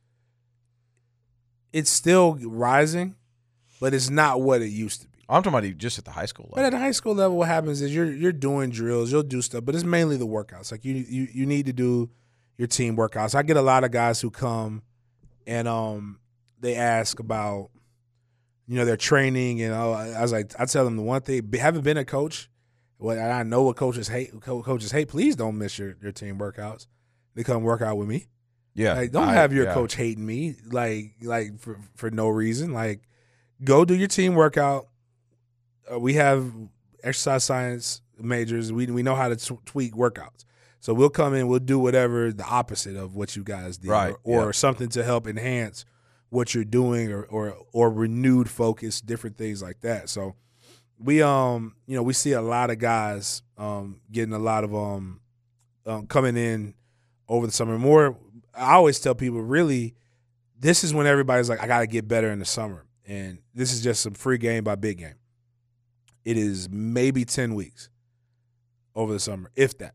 it's still rising, but it's not what it used to be. I'm talking about just at the high school level. But at the high school level, what happens is you're doing drills, you'll do stuff, but it's mainly the workouts. Like you need to do your team workouts. I get a lot of guys who come and they ask about their training, and I was like, I tell them the one thing: haven't been a coach. Well, I know what coaches hate. Coaches hate. Please don't miss your team workouts. They come work out with me. Yeah, like don't have your coach hating me like for no reason. Like go do your team workout. We have exercise science majors. We know how to tweak workouts. So we'll come in, we'll do whatever the opposite of what you guys did, right, or something to help enhance what you're doing, or renewed focus, different things like that. So we we see a lot of guys getting a lot of coming in over the summer. More, I always tell people, really, this is when everybody's like, I got to get better in the summer, and this is just some free game by big game. It is maybe 10 weeks over the summer, if that.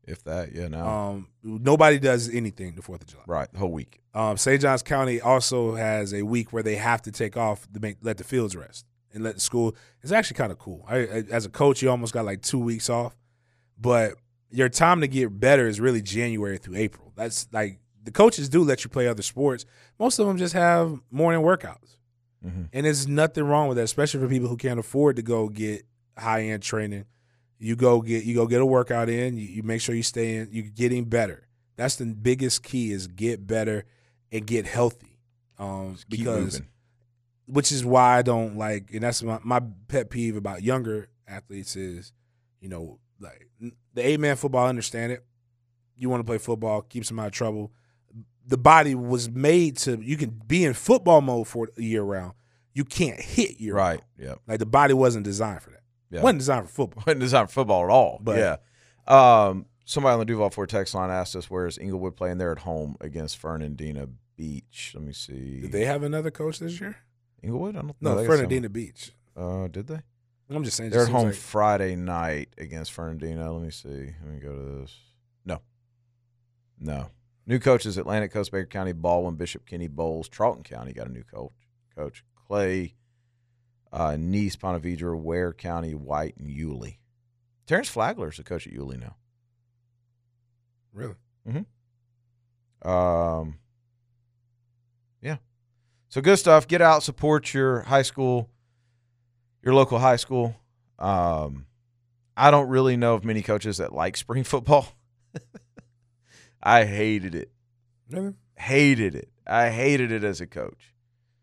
If that, yeah, no. Nobody does anything the 4th of July. Right, the whole week. St. Johns County also has a week where they have to take off to let the fields rest and let the school. It's actually kind of cool. As a coach, you almost got like 2 weeks off, but your time to get better is really January through April. That's like the coaches do let you play other sports. Most of them just have morning workouts, and there's nothing wrong with that, especially for people who can't afford to go get high-end training. You go get a workout in. You make sure you stay in. You're getting better. That's the biggest key: is get better and get healthy. Because, which is why I don't like, and that's my pet peeve about younger athletes is, like the 8-man football. I understand it. You want to play football, keep some out of trouble. The body was made to. You can be in football mode for a year round. You can't hit year round. Right. Yeah. Like the body wasn't designed for that. Yeah. Wasn't designed for football. Wasn't designed for football at all. But, yeah. Somebody on the Duval Ford text line asked us, where is Inglewood playing? They're at home against Fernandina Beach. Let me see. Did they have another coach this year? Inglewood? I don't No, know. Fernandina Beach. Did they? I'm just saying. They're at seems home like- Friday night against Fernandina. Let me see. Let me go to this. No. New coaches: Atlantic Coast, Baker County, Baldwin, Bishop Kenny, Bowles, Charlton County got a new coach. Clay, Nice, Ponte Vedra, Ware County, White, and Yulee. Terrence Flagler is the coach at Yulee now. Really? Yeah. So good stuff. Get out, support your high school, your local high school. I don't really know of many coaches that like spring football. I hated it. Really? Hated it. I hated it as a coach.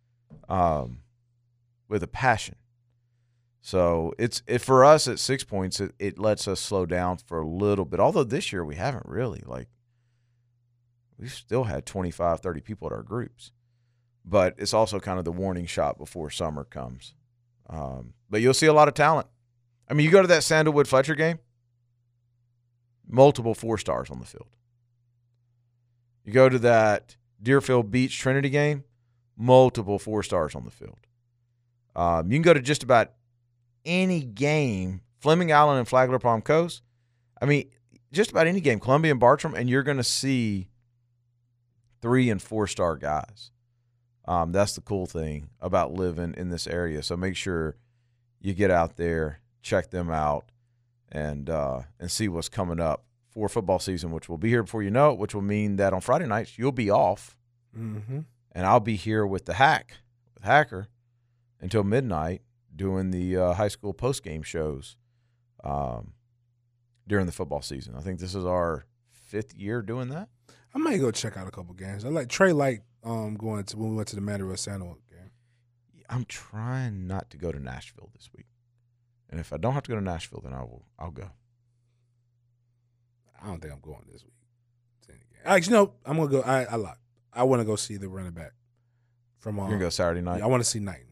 With a passion. So it's for us at 6 points, it lets us slow down for a little bit. Although this year we haven't really. We've still had 25, 30 people at our groups. But it's also kind of the warning shot before summer comes. But you'll see a lot of talent. I mean, you go to that Sandalwood Fletcher game, multiple 4-stars on the field. You go to that Deerfield Beach Trinity game, multiple 4-stars on the field. You can go to just about any game, Fleming Island and Flagler Palm Coast. I mean, just about any game, Columbia and Bartram, and you're going to see 3- and 4-star guys. That's the cool thing about living in this area. So make sure you get out there, check them out, and see what's coming up for football season, which will be here before you know it, which will mean that on Friday nights you'll be off, and I'll be here with the Hacker, until midnight doing the high school post-game shows during the football season. I think this is our 5th year doing that. I might go check out a couple games. I like Trey liked going to when we went to the Mandeville Sandalwood game. I'm trying not to go to Nashville this week, and if I don't have to go to Nashville, then I'll go. I don't think I'm going this week. Actually, no, I'm gonna go. I want to go see the running back from. You're gonna go Saturday night. I want to see Knighton.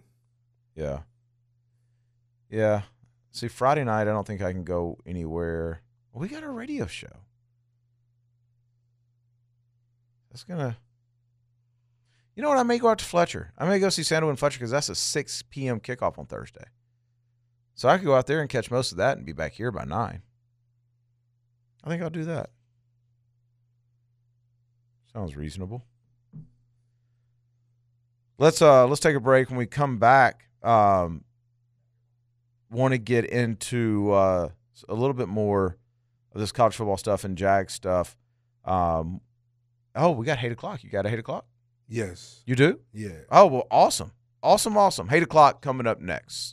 Yeah. See, Friday night, I don't think I can go anywhere. Well, we got a radio show. That's gonna. You know what? I may go out to Fletcher. I may go see Sandalwood and Fletcher because that's a 6 p.m. kickoff on Thursday. So I could go out there and catch most of that and be back here by 9. I think I'll do that. Sounds reasonable. Let's take a break. When we come back, want to get into a little bit more of this college football stuff and Jag stuff. We got 8 o'clock. You got 8 o'clock? Yes. You do? Yeah. Oh, well, awesome. Awesome. 8 o'clock coming up next.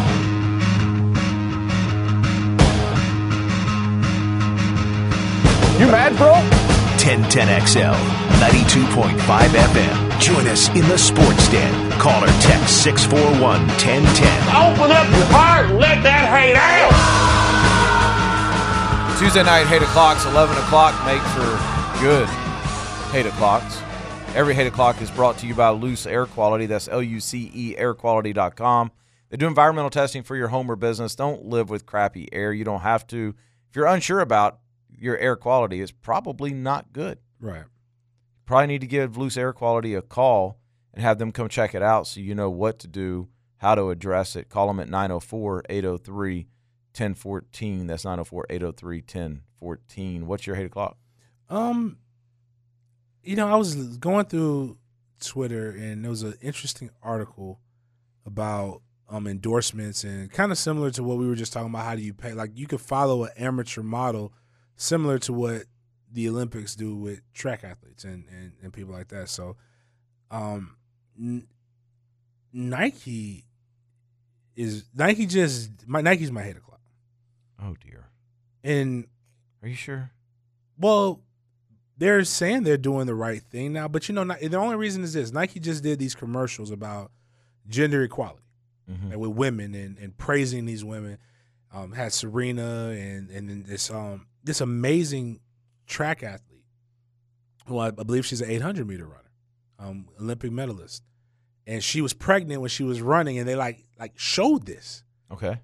You mad, bro? 1010XL, 92.5 FM. Join us in the Sports Den. Call or text 641-1010. Open up your heart and let that hate out. Tuesday night, 8 o'clock, 11 o'clock make for good 8 o'clocks. Every 8 o'clock is brought to you by Luce Air Quality. That's LUCE airquality.com. They do environmental testing for your home or business. Don't live with crappy air. You don't have to. If you're unsure about your air quality, it's probably not good. Right. Probably need to give Luce Air Quality a call and have them come check it out so you know what to do, how to address it. Call them at 904-803-1014. That's 904-803-1014. 2014. What's your hate o'clock? I was going through Twitter and there was an interesting article about endorsements and kind of similar to what we were just talking about. How do you pay? Like you could follow an amateur model similar to what the Olympics do with track athletes and people like that. So, Nike's my hate o'clock. Oh dear. And are you sure? Well, they're saying they're doing the right thing now, but the only reason is this: Nike just did these commercials about gender equality like with women and praising these women. Had Serena and this amazing track athlete who I believe she's an 800-meter runner, Olympic medalist, and she was pregnant when she was running, and they like showed this. Okay.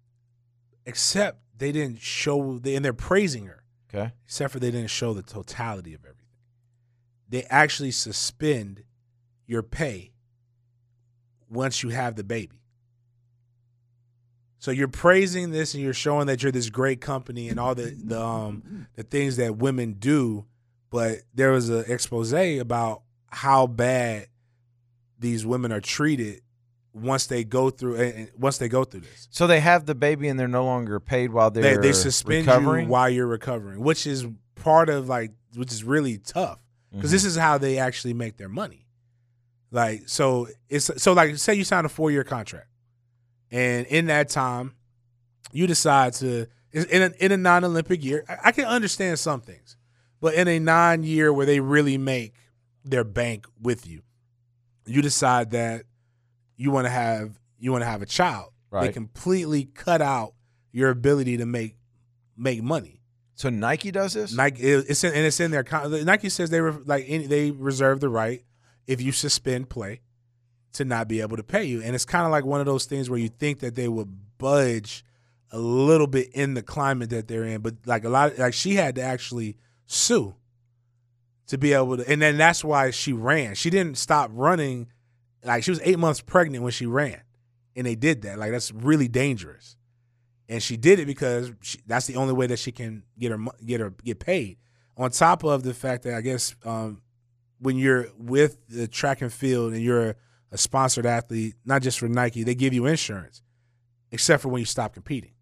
Except they didn't show, and they're praising her. Okay. Except for they didn't show the totality of everything. They actually suspend your pay once you have the baby. So you're praising this and you're showing that you're this great company and all the things that women do, but there was an expose about how bad these women are treated once they go through this. So they have the baby and they're no longer paid while they suspend recovering? you while you're recovering, which is part of which is really tough because this is how they actually make their money. Like so say you sign a 4-year contract, and in that time you decide to in a non-Olympic year. I can understand some things, but in a non-year where they really make their bank with you, you decide that you want to have a child. Right. They completely cut out your ability to make money. So Nike does this? Nike it's in their Nike says they reserve the right if you suspend play to not be able to pay you. And it's kind of like one of those things where you think that they would budge a little bit in the climate that they're in, but she had to actually sue to be able to, and then that's why she ran. She didn't stop running. Like she was 8 months pregnant when she ran, and they did that. Like that's really dangerous, and she did it because that's the only way that she can get paid. On top of the fact that I guess when you're with the track and field and you're a sponsored athlete, not just for Nike, they give you insurance, except for when you stop competing.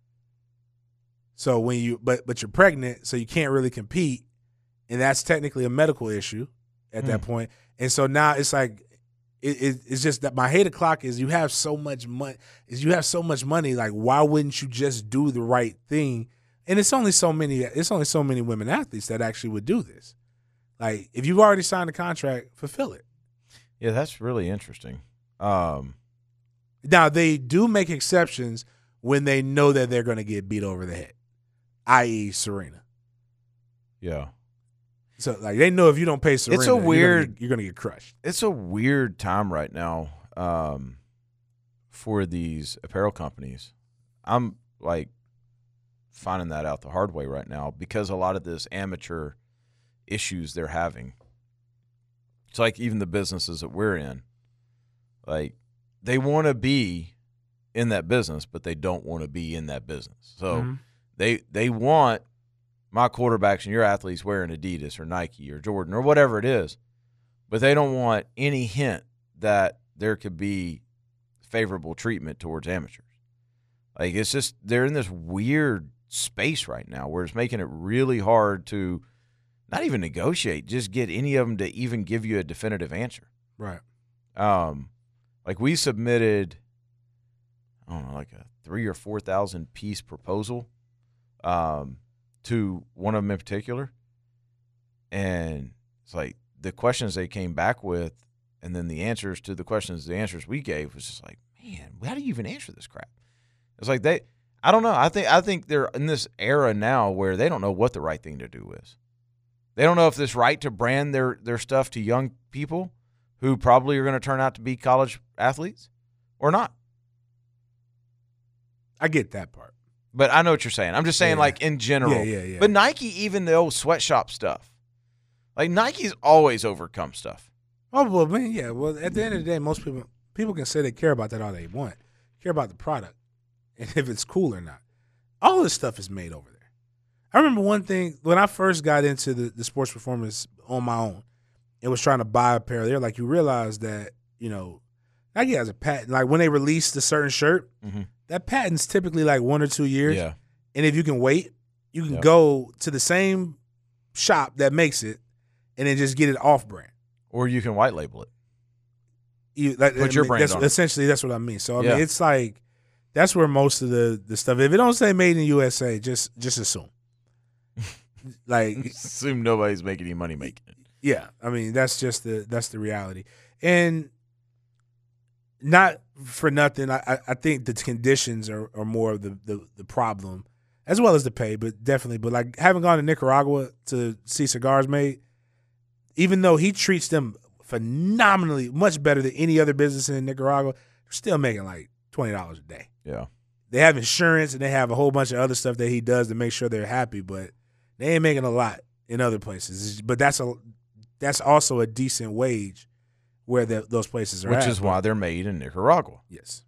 So when but you're pregnant, so you can't really compete, and that's technically a medical issue at that point. And so now it's like. It's just that my hate o'clock is you have so much money. Like, why wouldn't you just do the right thing? And it's only so many women athletes that actually would do this. Like, if you've already signed a contract, fulfill it. Yeah, that's really interesting. Now they do make exceptions when they know that they're going to get beat over the head, i.e., Serena. Yeah. So, like, they know if you don't pay Serena, it's a weird, you're going to get crushed. It's a weird time right now for these apparel companies. I'm, like, finding that out the hard way right now because a lot of this amateur issues they're having. It's like even the businesses that we're in, like, they want to be in that business, but they don't want to be in that business. So they want my quarterbacks and your athletes wearing Adidas or Nike or Jordan or whatever it is, but they don't want any hint that there could be favorable treatment towards amateurs. Like, it's just they're in this weird space right now where it's making it really hard to not even negotiate, just get any of them to even give you a definitive answer. Right. Like we submitted, I don't know, like a 3,000 or 4,000 piece proposal to one of them in particular. And it's like the questions they came back with and then the answers to the answers we gave was just like, man, how do you even answer this crap? It's like I don't know. I think they're in this era now where they don't know what the right thing to do is. They don't know if it's right to brand their stuff to young people who probably are going to turn out to be college athletes or not. I get that part. But I know what you're saying. I'm just saying, like, in general. Yeah. But Nike, even the old sweatshop stuff, like, Nike's always overcome stuff. Oh, well, man, yeah. Well, at the end of the day, most people can say they care about that all they want. Care about the product and if it's cool or not. All this stuff is made over there. I remember one thing when I first got into the sports performance on my own and was trying to buy a pair. They're like, you realize that, Nike has a patent. Like when they release a certain shirt, that patent's typically like 1 or 2 years. Yeah. And if you can wait, you can go to the same shop that makes it and then just get it off brand. Or you can white label it. Put your brand on it. Essentially, that's what I mean. So, I mean, it's like that's where most of the stuff, if it don't say made in the USA, just assume. Like, assume nobody's making any money making it. Yeah. I mean, that's the reality. And not for nothing, I think the conditions are more of the problem, as well as the pay, but definitely. But like having gone to Nicaragua to see cigars made, even though he treats them phenomenally much better than any other business in Nicaragua, they're still making like $20 a day. Yeah. They have insurance and they have a whole bunch of other stuff that he does to make sure they're happy, but they ain't making a lot in other places. But that's also a decent wage where those places are at. Which is why they're made in Nicaragua. Yes.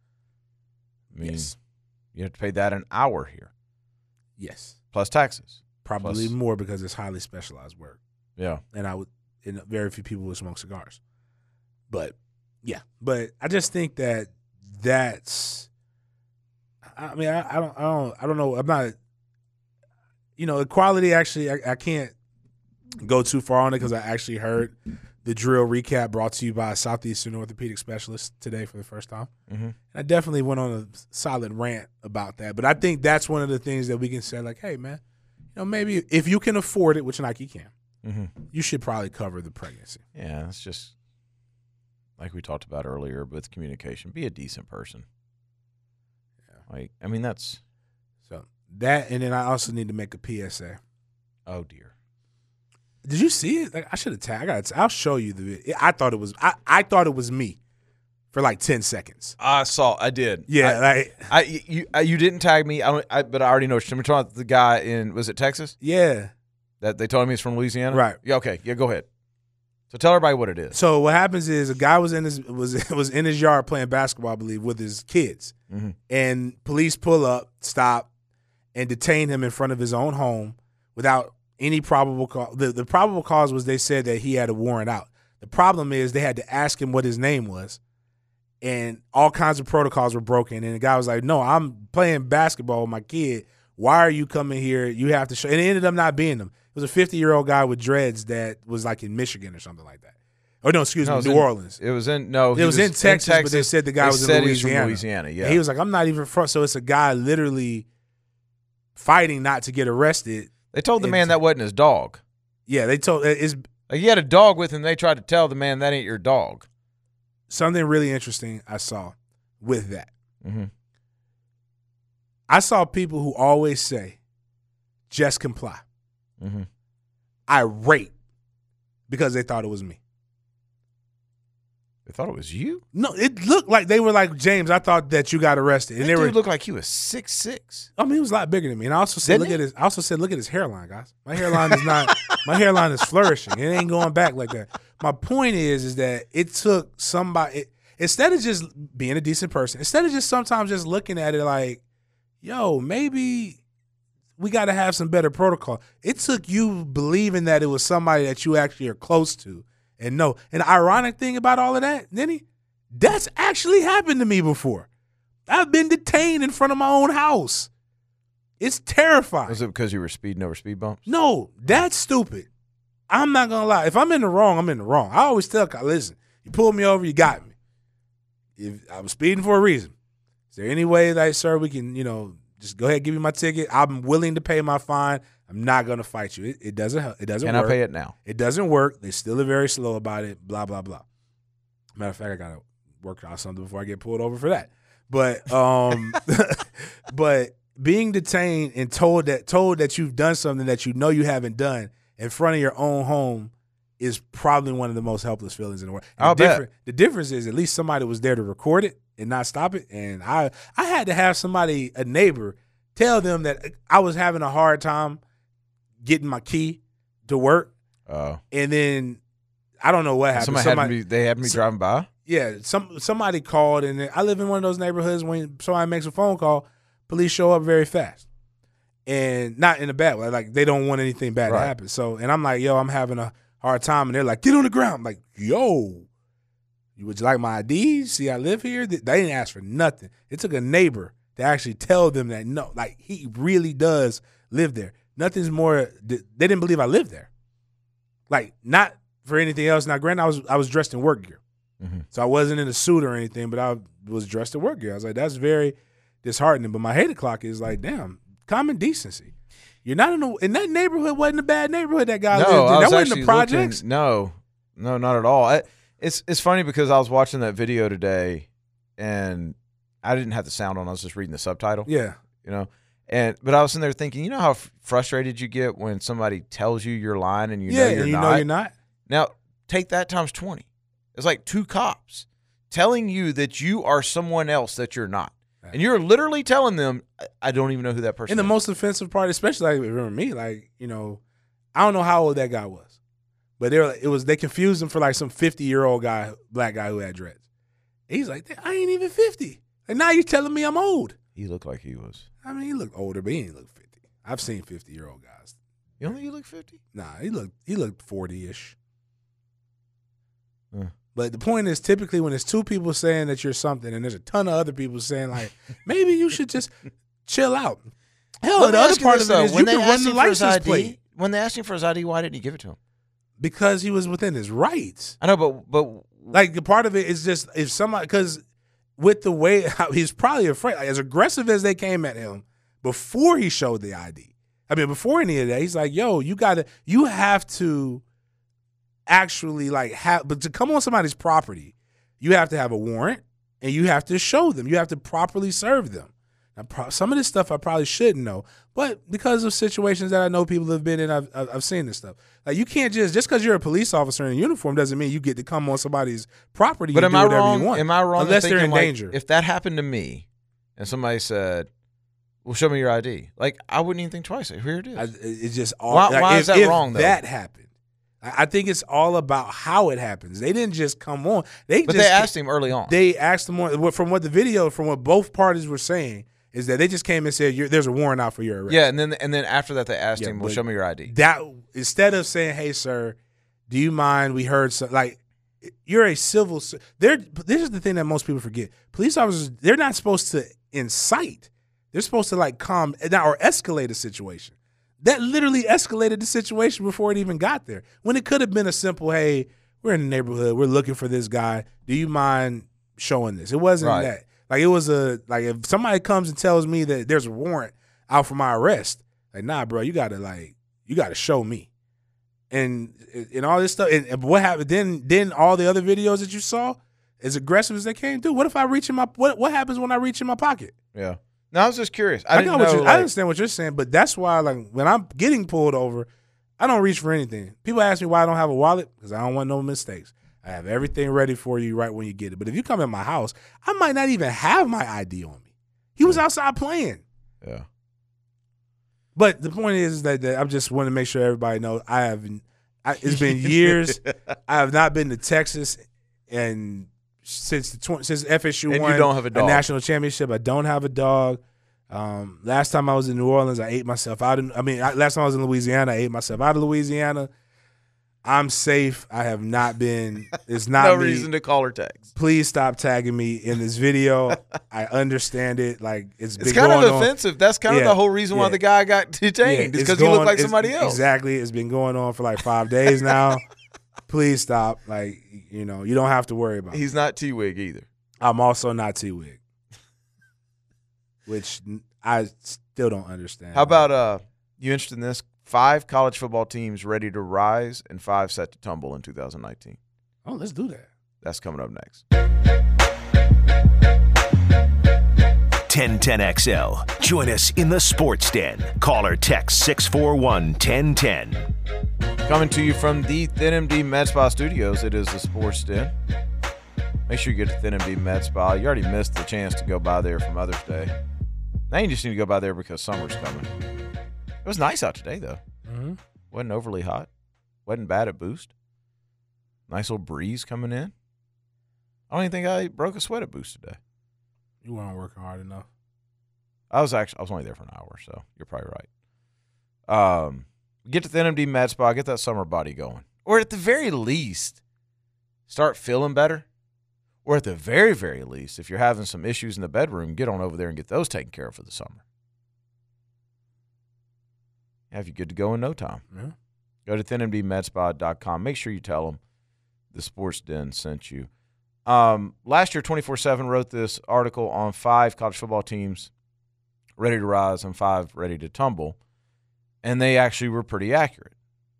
I mean, you have to pay that an hour here. Yes. Plus taxes. Probably more because it's highly specialized work. Yeah. And very few people would smoke cigars. But yeah. But I just think that's I mean, I don't know. I'm not equality actually I can't go too far on it because I actually heard the drill recap brought to you by a Southeastern orthopedic specialist today for the first time. Mm-hmm. I definitely went on a solid rant about that. But I think that's one of the things that we can say, like, hey, man, maybe if you can afford it, which Nike can, you should probably cover the pregnancy. Yeah, it's just like we talked about earlier with communication. Be a decent person. Yeah. Like, I mean, that's so that, and then I also need to make a PSA. Oh dear. Did you see it? Like, I should have tagged. I'll show you the video. I thought it was me for like 10 seconds. I did. Yeah, you didn't tag me. But I already know. I'm talking about the guy was it Texas? Yeah. That they told me he's from Louisiana. Right. Yeah. Okay. Yeah. Go ahead. So tell everybody what it is. So what happens is a guy was in his yard playing basketball, I believe, with his kids, and police pull up, stop, and detain him in front of his own home without any probable cause. The probable cause was they said that he had a warrant out. The problem is they had to ask him what his name was, and all kinds of protocols were broken. And the guy was like, no, I'm playing basketball with my kid. Why are you coming here? You have to show. And it ended up not being him. It was a 50-year-old guy with dreads that was like in Michigan or something like that. Oh, no, excuse me, New Orleans. It was in Texas, but they said the guy was in Louisiana. He's from Louisiana, yeah. And he was like, I'm not even from. So it's a guy literally fighting not to get arrested. They told the man that wasn't his dog. Yeah, they told it's like he had a dog with him. They tried to tell the man that ain't your dog. Something really interesting I saw with that. Mm-hmm. I saw people who always say, "Just comply." Mm-hmm. Irate because they thought it was me. They thought it was you? No, it looked like they were like, James, I thought that you got arrested. And that they dude looked like he was 6'6". I mean, he was a lot bigger than me. And I also said, look at his hairline, guys. My hairline is not. My hairline is flourishing. It ain't going back like that. My point is that it took somebody instead of just being a decent person, instead of just sometimes just looking at it like, yo, maybe we got to have some better protocol. It took you believing that it was somebody that you actually are close to. And no, and the ironic thing about all of that, Denny, that's actually happened to me before. I've been detained in front of my own house. It's terrifying. Was it because you were speeding over speed bumps? No, that's stupid. I'm not going to lie. If I'm in the wrong, I'm in the wrong. I always tell guys, listen, you pulled me over, you got me. If I was speeding for a reason. Is there any way that, sir, we can, just go ahead and give me my ticket? I'm willing to pay my fine. I'm not going to fight you. It doesn't help. It doesn't work. Can I pay it now? It doesn't work. They still are very slow about it, blah, blah, blah. Matter of fact, I got to work out something before I get pulled over for that. But but being detained and told that you've done something that you know you haven't done in front of your own home is probably one of the most helpless feelings in the world. I'll bet. The difference is at least somebody was there to record it and not stop it. And I had to have somebody, a neighbor, tell them that I was having a hard time getting my key to work. Oh. And then I don't know what happened. They had me driving by? Yeah. Somebody called, and I live in one of those neighborhoods when somebody makes a phone call, police show up very fast. and not in a bad way. Like they don't want anything bad to Right. happen. So, and I'm like, yo, I'm having a hard time, and they're like, get on the ground. I'm like, yo, would you like my ID? See, I live here. They didn't ask for nothing. It took a neighbor to actually tell them that no, like he really does live there. Nothing's more. They didn't believe I lived there. Like not for anything else. Now, granted, I was dressed in work gear, so I wasn't in a suit or anything, but I was dressed in work gear. I was like, that's very disheartening. But my hate o'clock is like, damn, common decency. You're not in that neighborhood. Wasn't a bad neighborhood that guy lived in. That wasn't the projects. No, not at all. It's funny because I was watching that video today, and I didn't have the sound on. I was just reading the subtitle. Yeah, but I was in there thinking, you know how frustrated you get when somebody tells you you're lying and you know you're not. know you're not. Now take that times 20. It's like two cops telling you that you are someone else that you're not, and you're literally telling them, I don't even know who that person And is. the most offensive part, especially like remember me, like I don't know how old that guy was, but they confused him for like some 50-year-old guy, black guy who had dreads. He's like, I ain't even 50, and now you're telling me I'm old. He looked like he was. I mean, he looked older, but he didn't look 50. I've seen 50-year-old guys. You don't think he looked 50? Nah, he looked 40-ish. Huh. But the point is, typically when there's two people saying that you're something, and there's a ton of other people saying like, maybe you should just chill out. Hell, Let the me other ask you part this, of it is though. you When they can run asked the him for his license ID, plate when they asked him for his ID, why didn't he give it to him? because he was within his rights. I know, but Like the part of it is just if somebody, because with the way he's probably afraid, like, as aggressive as they came at him before he showed the ID. I mean, before any of that, he's like, "Yo, you have to actually but to come on somebody's property, you have to have a warrant and you have to show them. You have to properly serve them." Now, some of this stuff I probably shouldn't know, but because of situations that I know people have been in, I've seen this stuff. Like you can't just because you're a police officer in a uniform doesn't mean you get to come on somebody's property. But and am do I whatever wrong? you want, Am I wrong? unless in they're in thinking, danger? If that happened to me, and somebody said, "Well, show me your ID," like I wouldn't even think twice. Here it is. It's just all. Why is that wrong, though? That happened. I think it's all about how it happens. They didn't just come on. They asked him early on. They asked him from what both parties were saying is that they just came and said, "There's a warrant out for your arrest." Yeah, and then after that they asked him, "Well, but show me your ID." That instead of saying, "Hey, sir, do you mind? We heard some." Like you're a civil. This is the thing that most people forget. Police officers, they're not supposed to incite. They're supposed to calm down or escalate a situation. That literally escalated the situation before it even got there. When it could have been a simple, "Hey, we're in the neighborhood. We're looking for this guy. Do you mind showing this?" It wasn't Right. that. Like it was if somebody comes and tells me that there's a warrant out for my arrest, like, nah, bro, you gotta show me. And all this stuff. And what happened then all the other videos that you saw, as aggressive as they came through, what if I reach in my what happens when I reach in my pocket? Yeah. No, I was just curious. I understand what you're saying, but that's why when I'm getting pulled over, I don't reach for anything. People ask me why I don't have a wallet, because I don't want no mistakes. I have everything ready for you right when you get it. But if you come in my house, I might not even have my ID on me. He was outside playing. Yeah. But the point is that I just want to make sure everybody knows it's been years. I have not been to Texas, and since FSU And won you don't have a dog. national championship, I don't have a dog. Last time I was in New Orleans, I ate myself out. Last time I was in Louisiana, I ate myself out of Louisiana. I'm safe. I have not been. It's not No me. reason to call or text. Please stop tagging me in this video. I understand it. Like it's been It's kind going of on. offensive. That's kind of Yeah, the whole reason why yeah. the guy got detained. It's it's because he looked going- like it's- somebody else. Exactly. It's been going on for like 5 days now. Please stop. Like, you don't have to worry about it. He's not T-Wig either. I'm also not T-Wig, which I still don't understand. How about you interested in this? 5 college football teams ready to rise and 5 set to tumble in 2019. Oh, let's do that. That's coming up next. 1010XL. Join us in the Sports Den. Call or text 641-1010. Coming to you from the ThinMD Med Spa Studios, it is the Sports Den. Make sure you get to ThinMD Med Spa. You already missed the chance to go by there for Mother's Day. Now you just need to go by there because summer's coming. It was nice out today, though. Mm-hmm. Wasn't overly hot. Wasn't bad at Boost. Nice little breeze coming in. I don't even think I broke a sweat at Boost today. You weren't working hard enough. I was only there for an hour, so you're probably right. Get to the NMD Med Spa, get that summer body going. Or at the very least, start feeling better. Or at the very, very least, if you're having some issues in the bedroom, get on over there and get those taken care of for the summer. Have you good to go in no time. Yeah. Go to thinmdmedspa.com. Make sure you tell them the Sports Den sent you. Last year, 24/7 wrote this article on 5 college football teams ready to rise and 5 ready to tumble, and they actually were pretty accurate.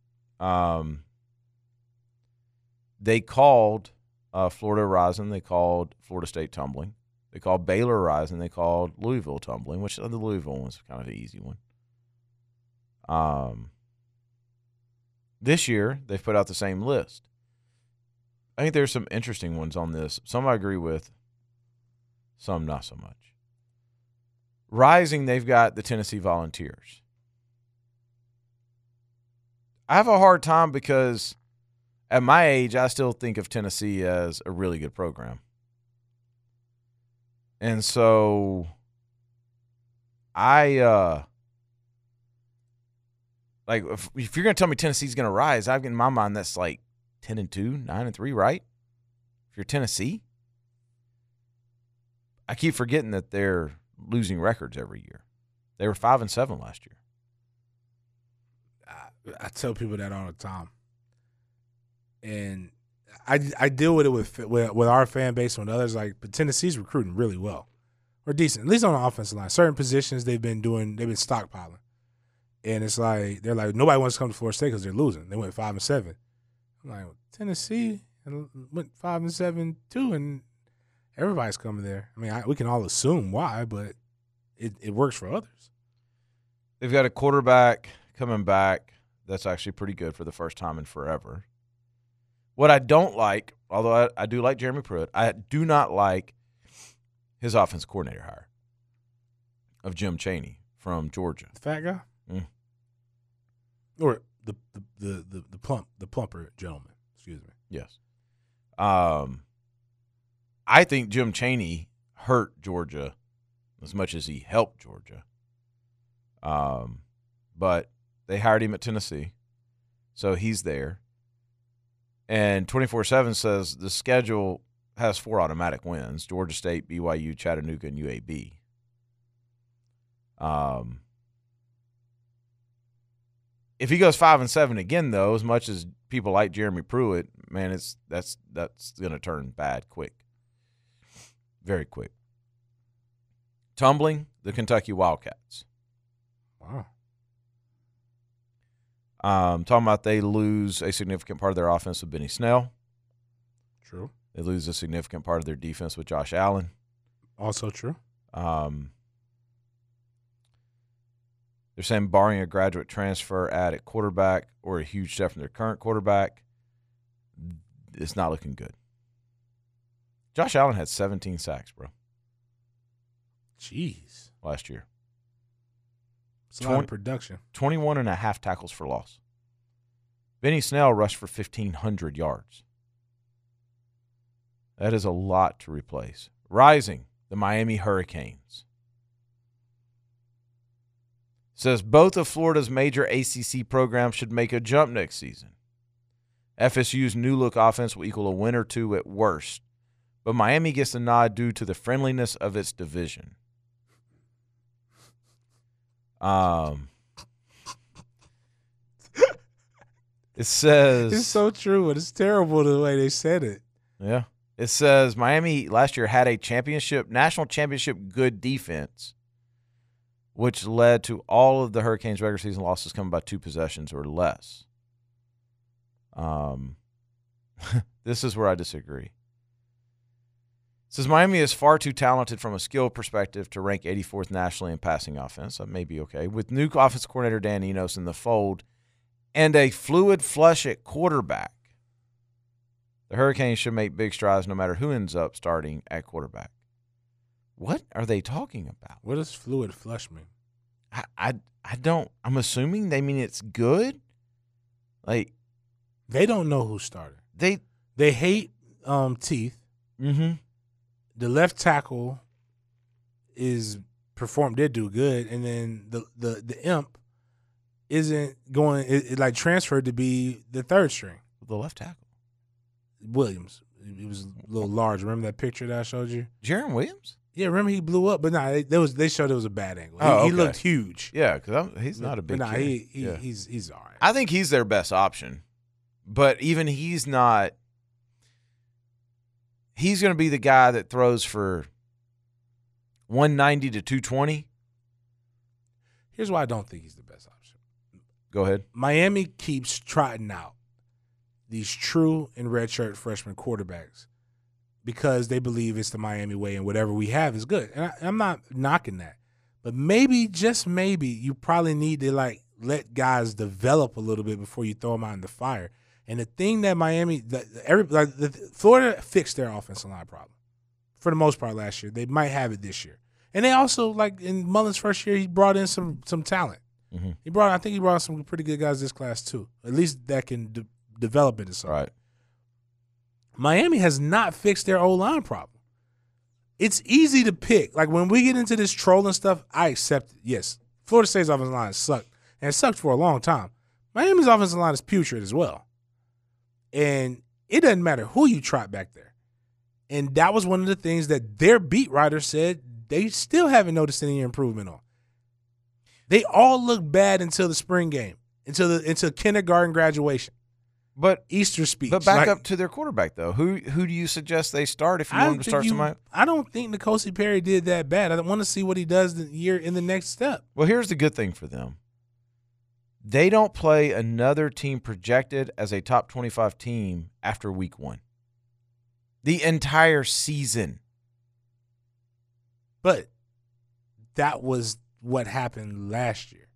They called Florida rising. They called Florida State tumbling. They called Baylor rising. They called Louisville tumbling, which the Louisville one's kind of an easy one. This year, they've put out the same list. I think there's some interesting ones on this. Some I agree with, some not so much. Rising, they've got the Tennessee Volunteers. I have a hard time because at my age, I still think of Tennessee as a really good program. And so if you're going to tell me Tennessee's going to rise, I've in my mind that's like 10-2, 9-3, right? If you're Tennessee, I keep forgetting that they're losing records every year. They were 5-7 last year. I tell people that all the time, and I deal with it with our fan base and with others. But Tennessee's recruiting really well, or decent, at least on the offensive line. Certain positions they've been stockpiling, and it's like they're like nobody wants to come to Florida State because they're losing. They went 5-7. I'm like Tennessee and went 5-7 too, and everybody's coming there. I mean, we can all assume why, but it works for others. They've got a quarterback coming back that's actually pretty good for the first time in forever. What I don't like, although I do like Jeremy Pruitt, I do not like his offense coordinator hire of Jim Chaney from Georgia. The fat guy? Mm. Or the plumper gentleman, excuse me. Yes. I think Jim Chaney hurt Georgia as much as he helped Georgia. But they hired him at Tennessee, so he's there. And 24/7 says the schedule has 4 automatic wins: Georgia State, BYU, Chattanooga, and UAB. If he goes 5-7 again, though, as much as people like Jeremy Pruitt, man, that's going to turn bad quick, very quick. Tumbling, the Kentucky Wildcats. Wow. Talking about they lose a significant part of their offense with Benny Snell. True. They lose a significant part of their defense with Josh Allen. Also true. They're saying barring a graduate transfer at quarterback or a huge step from their current quarterback, it's not looking good. Josh Allen had 17 sacks, bro. Jeez. Last year. It's a lot of production. 21.5 tackles for loss. Benny Snell rushed for 1,500 yards. That is a lot to replace. Rising, the Miami Hurricanes. Says both of Florida's major ACC programs should make a jump next season. FSU's new-look offense will equal a win or 2 at worst, but Miami gets the nod due to the friendliness of its division. It says it's so true, but it's terrible the way they said it. Yeah. It says Miami last year had a national championship good defense, which led to all of the Hurricanes' regular season losses coming by 2 possessions or less. This is where I disagree. It says Miami is far too talented from a skill perspective to rank 84th nationally in passing offense. That may be okay. With new offense coordinator Dan Enos in the fold and a fluid flush at quarterback, the Hurricanes should make big strides no matter who ends up starting at quarterback. What are they talking about? What does fluid flush mean? I don't. I'm assuming they mean it's good. Like they don't know who started. They hate Teeth. Mm-hmm. The left tackle did do good, and then the imp isn't going like transferred to be the third string. The left tackle. Williams. He was a little large. Remember that picture that I showed you? Jaron Williams? Yeah, remember he blew up, but they showed it was a bad angle. Oh, He okay. looked huge. Yeah, because he's not a big But kid. he's all right. I think he's their best option. But even he's not – he's going to be the guy that throws for 190 to 220. Here's why I don't think he's the best option. Go ahead. Miami keeps trotting out these true and redshirt freshman quarterbacks because they believe it's the Miami way and whatever we have is good. And I'm not knocking that. But maybe, just maybe, you probably need to let guys develop a little bit before you throw them out in the fire. And the thing that Florida fixed their offensive line problem for the most part last year. They might have it this year. And they also, in Mullen's first year, he brought in some talent. Mm-hmm. I think he brought some pretty good guys this class too. At least that can develop into something. Right. Miami has not fixed their O-line problem. It's easy to pick. Like when we get into this trolling stuff, I accept it. Yes, Florida State's offensive line sucked, and it sucked for a long time. Miami's offensive line is putrid as well. And it doesn't matter who you trot back there. And that was one of the things that their beat writers said they still haven't noticed any improvement on. They all look bad until the spring game, until kindergarten graduation, But Easter speech. But back up to their quarterback, though. Who do you suggest they start if you want them to start somebody? I don't think N'Kosi Perry did that bad. I want to see what he does in the next step. Well, here's the good thing for them. They don't play another team projected as a top 25 team after week 1. The entire season. But that was what happened last year.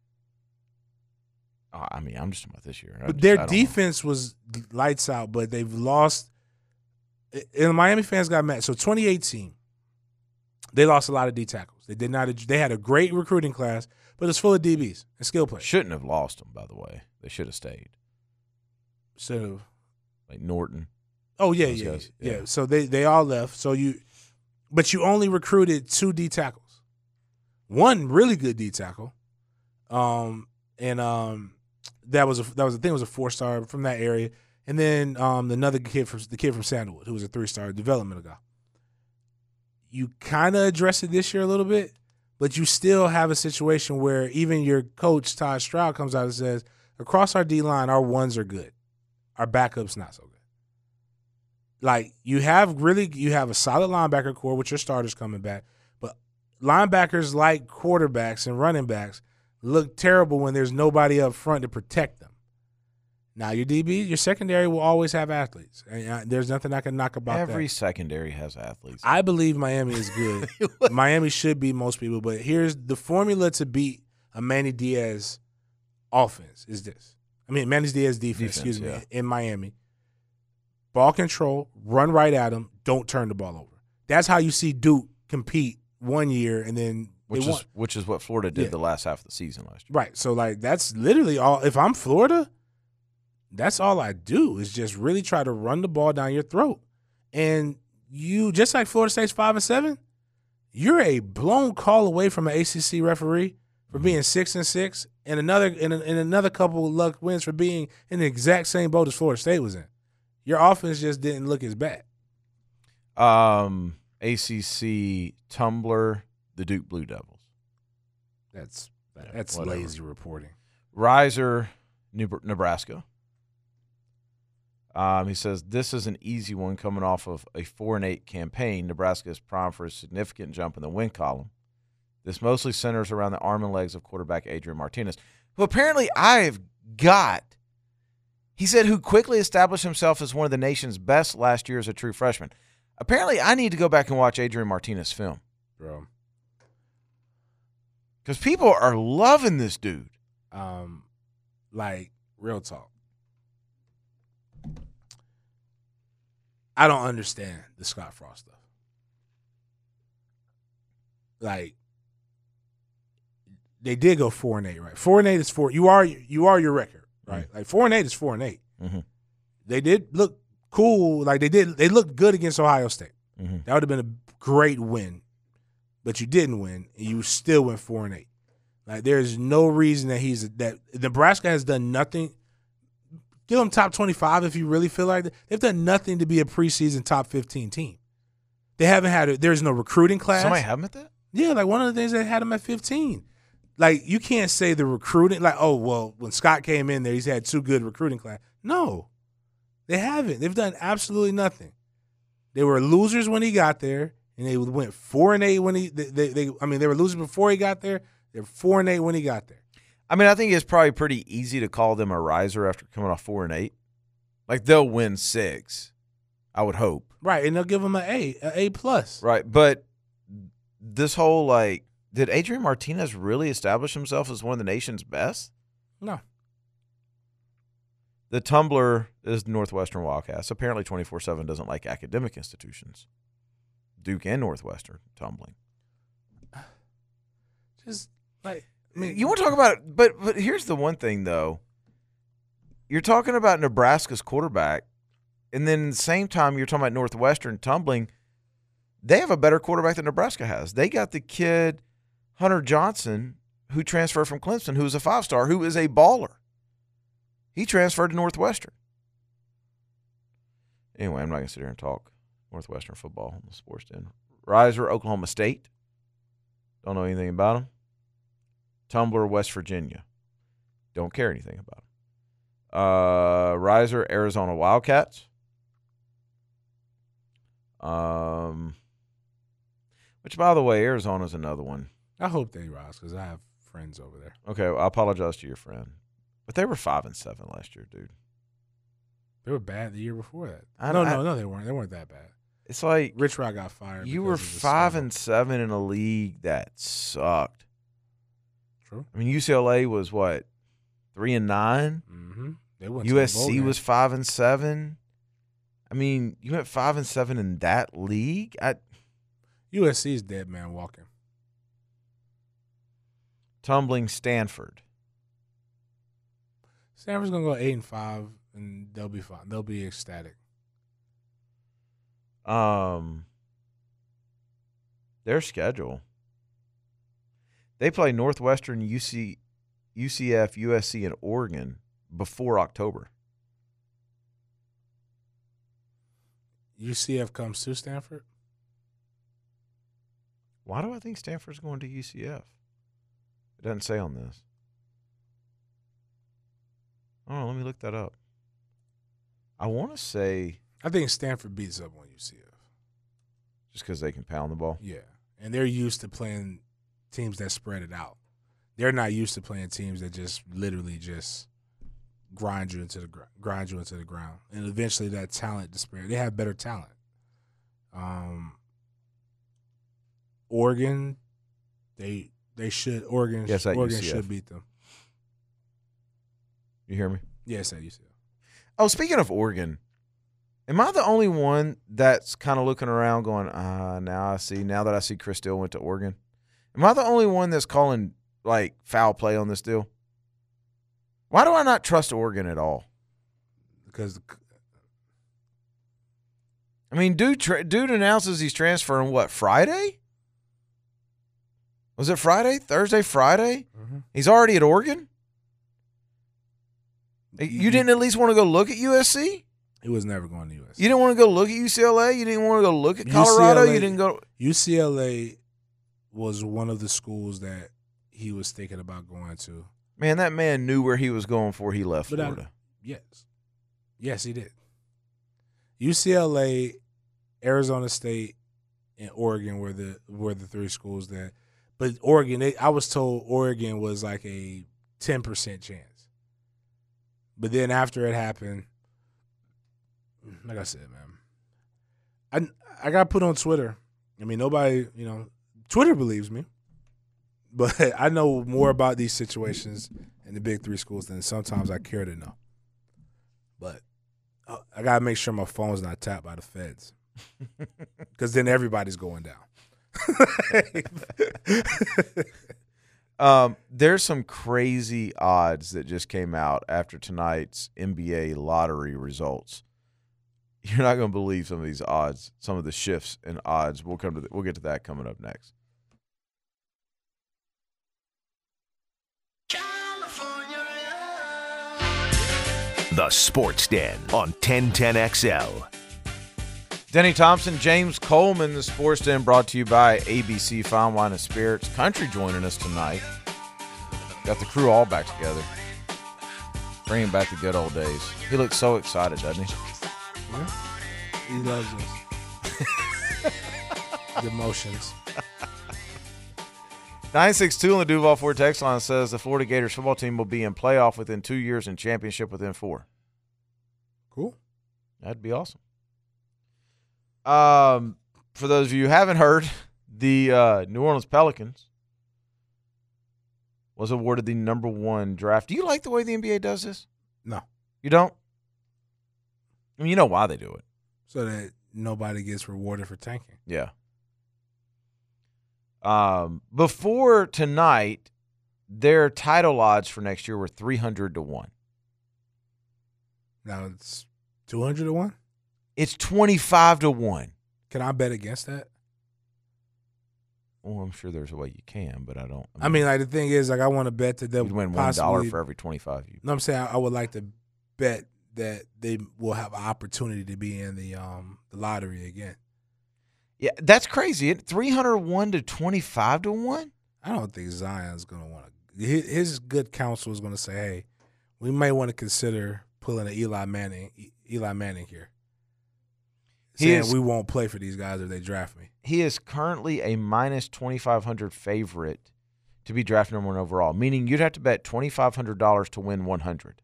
I mean, I'm just talking about this year. But their defense was lights out, but they've lost. And Miami fans got mad. So 2018, they lost a lot of D tackles. They had a great recruiting class, but it's full of DBs and skill players. Shouldn't have lost them, by the way. They should have stayed. So, like Norton. Oh yeah. So they all left. But you only recruited 2 D tackles, one really good D tackle, that was a 4-star from that area, and then another kid from Sandalwood who was a 3-star developmental guy. You kind of address it this year a little bit, but you still have a situation where even your coach Todd Stroud comes out and says, across our D line, our ones are good, our backups not so good. Like you have a solid linebacker core with your starters coming back, but linebackers like quarterbacks and running backs look terrible when there's nobody up front to protect them. Now your DB, your secondary will always have athletes. And there's nothing I can knock about that. Every secondary has athletes. I believe Miami is good. Miami should beat most people, but here's the formula to beat a Manny Diaz offense is this. Manny Diaz defense, in Miami. Ball control, run right at them, don't turn the ball over. That's how you see Duke compete one year and then which is what Florida did the last half of the season last year. Right. So that's literally all. If I'm Florida, that's all I do is just really try to run the ball down your throat. And you, just like Florida State's 5-7, you're a blown call away from an ACC referee for being 6-6 and another couple of luck wins for being in the exact same boat as Florida State was in. Your offense just didn't look as bad. ACC Tumblr, the Duke Blue Devils. That's lazy reporting. Riser, Nebraska. He says, this is an easy one coming off of a 4-8 campaign. Nebraska is primed for a significant jump in the win column. This mostly centers around the arm and legs of quarterback Adrian Martinez, who apparently he said, who quickly established himself as one of the nation's best last year as a true freshman. Apparently, I need to go back and watch Adrian Martinez film. Bro. Because people are loving this dude. Real talk. I don't understand the Scott Frost stuff. They did go 4-8, right? 4-8 is 4. You are your record, right? Mm-hmm. 4-8 is 4-8. Mm-hmm. They did look cool. They looked good against Ohio State. Mm-hmm. That would have been a great win, but you didn't win, and you still went 4-8. Like, there's no reason that Nebraska has done nothing. Give them top 25 if you really feel like that. They've done nothing to be a preseason top 15 team. They haven't had there's no recruiting class. Somebody have them at that? Yeah, like one of the things they had them at 15. Like, you can't say the recruiting, like, oh, well, when Scott came in there, he's had 2 good recruiting class. No, they haven't. They've done absolutely nothing. They were losers when he got there, and they went 4-8 when they were losers before he got there. They're 4-8 when he got there. I mean, I think it's probably pretty easy to call them a riser after coming off 4-8. Like, they'll win 6, I would hope. Right, and they'll give them an A plus. Right, but this whole, like, did Adrian Martinez really establish himself as one of the nation's best? No. The Tumblr is Northwestern Wildcats. Apparently 24/7 doesn't like academic institutions. Duke and Northwestern tumbling. Just, like, I mean, You want to talk about it, but here's the one thing, though. You're talking about Nebraska's quarterback, and then at the same time you're talking about Northwestern tumbling. They have a better quarterback than Nebraska has. They got the kid, Hunter Johnson, who transferred from Clemson, who is a 5-star, who is a baller. He transferred to Northwestern. Anyway, I'm not going to sit here and talk Northwestern football on the Sports Den. Riser, Oklahoma State. Don't know anything about them. Tumbler, West Virginia. Don't care anything about them. Riser, Arizona Wildcats. Which, by the way, Arizona's another one. I hope they rise because I have friends over there. Okay, well, I apologize to your friend. But they were 5-7 last year, dude. They were bad the year before that. I- No, they weren't. They weren't that bad. It's like Rich Rod got fired. you were because of the scandal. 5-7 in a league that sucked. True. I mean, UCLA was what, 3-9. Mm-hmm. They went to a bowl USC game. was 5-7. I mean, you went 5-7 in that league. USC is dead man walking. Tumbling Stanford. Stanford's gonna go 8-5, and they'll be fine. They'll be ecstatic. Their schedule. They play Northwestern, UCF, USC, and Oregon before October. UCF comes to Stanford. Why do I think Stanford's going to UCF? It doesn't say on this. Oh, let me look that up. I want to say I think Stanford beats up on UCF. just because they can pound the ball. Yeah, and they're used to playing teams that spread it out. They're not used to playing teams that just literally just grind you into the ground, and eventually that talent disparity. They have better talent. Oregon, they should. Oregon Yes, at Oregon UCF. should beat them. You hear me? Yes, at UCF. Oh, speaking of Oregon, am I the only one that's kind of looking around going, now that I see Chris Steele went to Oregon? Am I the only one that's calling, like, foul play on this deal? Why do I not trust Oregon at all? Because I mean, dude announces he's transferring, what, Friday? Was it Friday? Thursday, Friday? Mhm. He's already at Oregon? You didn't at least want to go look at USC? he was never going to USC. You didn't want to go look at UCLA? You didn't want to go look at Colorado? UCLA You didn't go – UCLA was one of the schools that he was thinking about going to. Man, that man knew where he was going before he left But Florida. Yes, he did. UCLA, Arizona State, and Oregon were the 3 schools that. But Oregon, I was told Oregon was like a 10% chance. But then after it happened, like I said, man, I got put on Twitter. I mean, nobody, Twitter believes me. But I know more about these situations in the big 3 schools than sometimes I care to know. But I got to make sure my phone's not tapped by the feds. Because then everybody's going down. There's some crazy odds that just came out after tonight's NBA lottery results. You're not going to believe some of these odds, some of the shifts in odds. We'll get to that coming up next. The Sports Den on 1010XL. Denny Thompson, James Coleman, the Sports Den, brought to you by ABC Fine Wine and Spirits. Country joining us tonight. Got the crew all back together. Bringing back the good old days. He looks so excited, doesn't he? Yeah. He loves us. The emotions. 962 on the Duval Ford text line says the Florida Gators football team will be in playoff within 2 years and championship within 4. Cool. That'd be awesome. For those of you who haven't heard, the New Orleans Pelicans was awarded the number 1 draft. Do you like the way the NBA does this? No. You don't? I mean, you know why they do it. So that nobody gets rewarded for tanking. Yeah. Before tonight, their title odds for next year were 300 to 1. Now it's 200 to 1? It's 25 to 1. Can I bet against that? Well, I'm sure there's a way you can, but I don't. I mean, like, the thing is, like, I want to bet that they'll you'd win possibly, $1 for every 25 you. No, I'm saying I would like to bet that they will have an opportunity to be in the lottery again. Yeah, that's crazy. 301 to 25 to 1? I don't think Zion's going to want to. His good counsel is going to say, hey, we may want to consider pulling an Eli Manning here. Saying we won't play for these guys if they draft me. He is currently a minus 2,500 favorite to be drafted number 1 overall, meaning you'd have to bet $2,500 to win 100.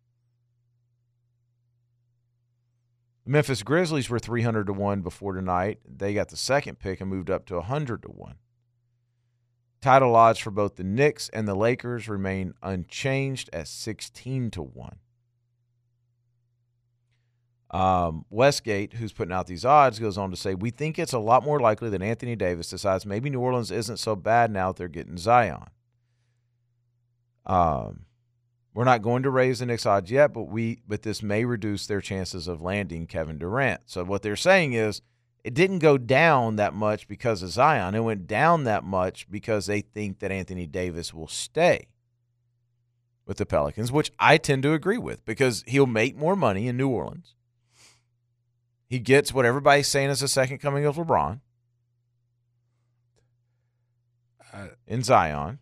The Memphis Grizzlies were 300 to 1 before tonight. They got the second pick and moved up to 100 to 1. Title odds for both the Knicks and the Lakers remain unchanged at 16 to 1. Westgate, who's putting out these odds, goes on to say, we think it's a lot more likely that Anthony Davis decides maybe New Orleans isn't so bad now that they're getting Zion. We're not going to raise the Knicks odds yet, but this may reduce their chances of landing Kevin Durant. So what they're saying is it didn't go down that much because of Zion. It went down that much because they think that Anthony Davis will stay with the Pelicans, which I tend to agree with because he'll make more money in New Orleans. He gets what everybody's saying is the second coming of LeBron in Zion.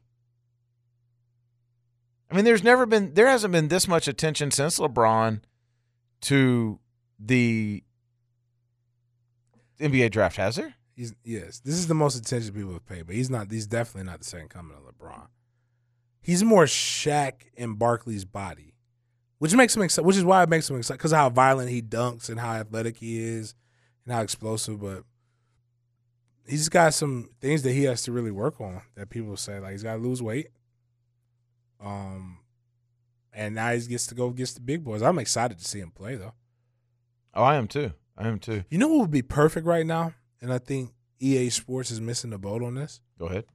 I mean, there hasn't been this much attention since LeBron to the NBA draft, has there? Yes, this is the most attention people have paid, but he's definitely not the second coming of LeBron. He's more Shaq and Barkley's body. Which makes him excited. Which is why it makes him excited because of how violent he dunks and how athletic he is and how explosive. But he's got some things that he has to really work on that people say. Like he's got to lose weight. And now he gets to go against the big boys. I'm excited to see him play though. Oh, I am too. You know what would be perfect right now? And I think EA Sports is missing the boat on this. Go ahead.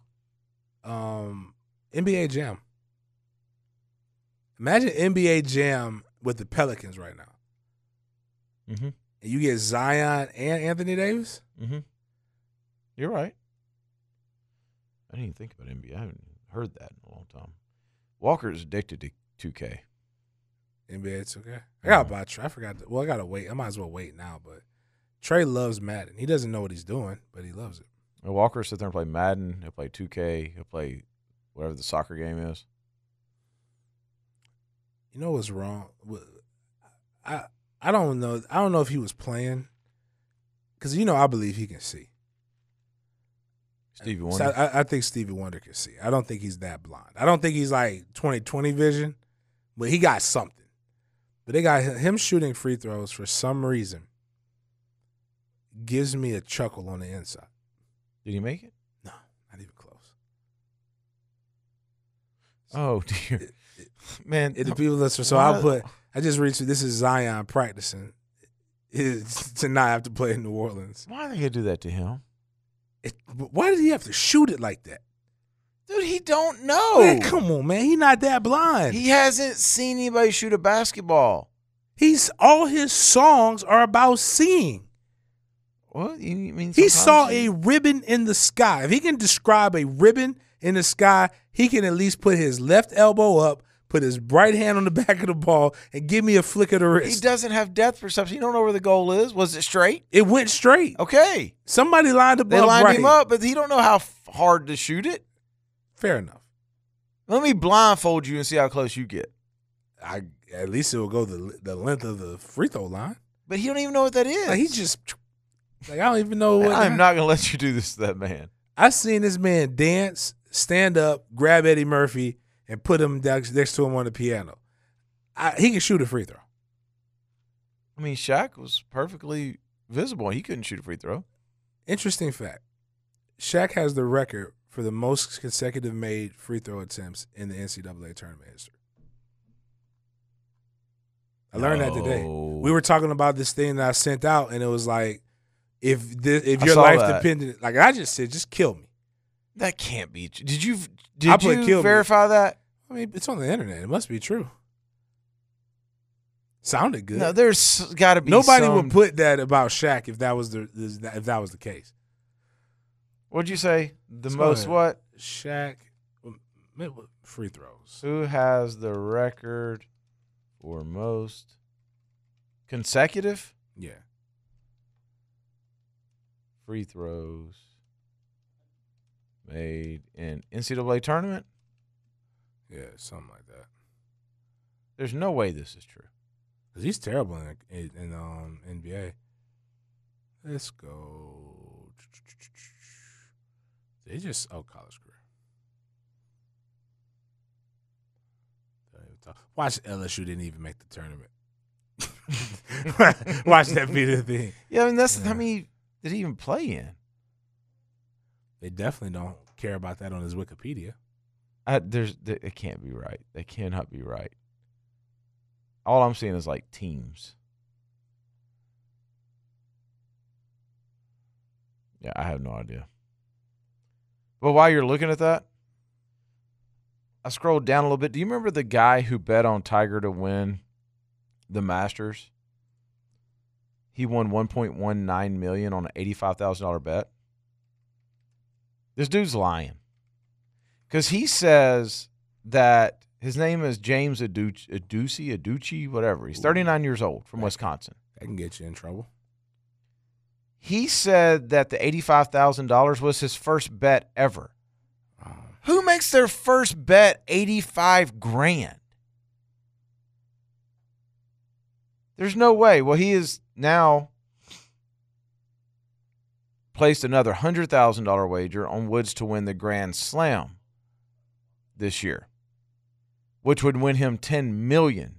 NBA Jam. Imagine NBA Jam with the Pelicans right now. Mm-hmm. And you get Zion and Anthony Davis? Mm-hmm. You're right. I didn't even think about NBA. I haven't heard that in a long time. Walker is addicted to 2K. NBA 2K? I got to buy Trey. I forgot. I got to wait. I might as well wait now. But Trey loves Madden. He doesn't know what he's doing, but he loves it. And Walker will sit there and play Madden. He'll play 2K. He'll play whatever the soccer game is. You know what's wrong? I don't know. I don't know if he was playing because I believe he can see. Stevie Wonder. So I think Stevie Wonder can see. I don't think he's that blind. I don't think he's like 20/20 vision, but he got something. But they got him shooting free throws for some reason. Gives me a chuckle on the inside. Did he make it? No, not even close. Oh dear. Man, the people listen. So I just reached. This is Zion practicing to not have to play in New Orleans. Why are they gonna do that to him? Why did he have to shoot it like that? Dude, he don't know. Man, come on, man. He not that blind. He hasn't seen anybody shoot a basketball. All his songs are about seeing. What? You mean he saw a ribbon in the sky. If he can describe a ribbon in the sky, he can at least put his left elbow up, put his right hand on the back of the ball, and give me a flick of the wrist. He doesn't have depth perception. You don't know where the goal is. Was it straight? It went straight. Okay. Somebody lined the ball They lined right. him up, but he don't know how hard to shoot it. Fair enough. Let me blindfold you and see how close you get. At least it will go the length of the free throw line. But he don't even know what that is. Like he just I don't even know what. I am not going to let you do this to that man. I seen this man dance, stand up, grab Eddie Murphy, and put him next to him on the piano. He can shoot a free throw. I mean, Shaq was perfectly visible. He couldn't shoot a free throw. Interesting fact. Shaq has the record for the most consecutive made free throw attempts in the NCAA tournament history. I learned that today. We were talking about this thing that I sent out, and it was like, if your life depended, like I just said, just kill me. That can't be. Did you verify that? I mean, it's on the internet. It must be true. Sounded good. No, there's got to be. Nobody would put that about Shaq if that was the case. What'd you say? The most what? Shaq free throws. Who has the record for most consecutive? Yeah. Free throws made in NCAA tournament? Yeah, something like that. There's no way this is true. Because he's terrible in NBA. Let's go. They just college career. Watch LSU didn't even make the tournament. Watch that be the thing. Yeah, I mean that's how many did he even play in? They definitely don't care about that on his Wikipedia. It can't be right. They cannot be right. All I'm seeing is like teams. Yeah, I have no idea. But while you're looking at that, I scrolled down a little bit. Do you remember the guy who bet on Tiger to win the Masters? He won $1.19 million on an $85,000 bet. This dude's lying. Because he says that his name is James Aducci, whatever. He's 39 years old from Wisconsin. That can get you in trouble. He said that the $85,000 was his first bet ever. Who makes their first bet $85,000? There's no way. Well, he is now placed another $100,000 wager on Woods to win the Grand Slam this year, which would win him $10 million.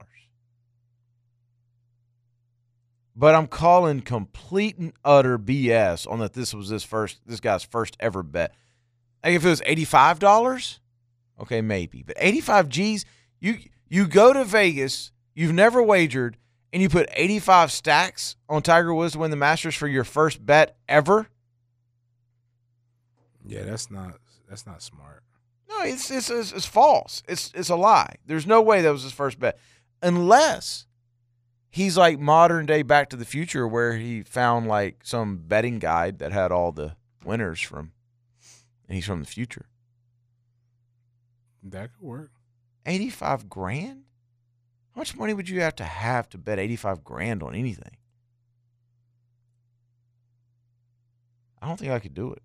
But I'm calling complete and utter BS on that this was this guy's first ever bet. Like if it was $85, okay, maybe. But 85 G's, you go to Vegas, you've never wagered, and you put 85 stacks on Tiger Woods to win the Masters for your first bet ever? Yeah, that's not smart. No, it's false. It's a lie. There's no way that was his first bet. Unless he's like modern day Back to the Future where he found like some betting guide that had all the winners from, and he's from the future. That could work. $85,000? How much money would you have to bet $85,000 on anything? I don't think I could do it.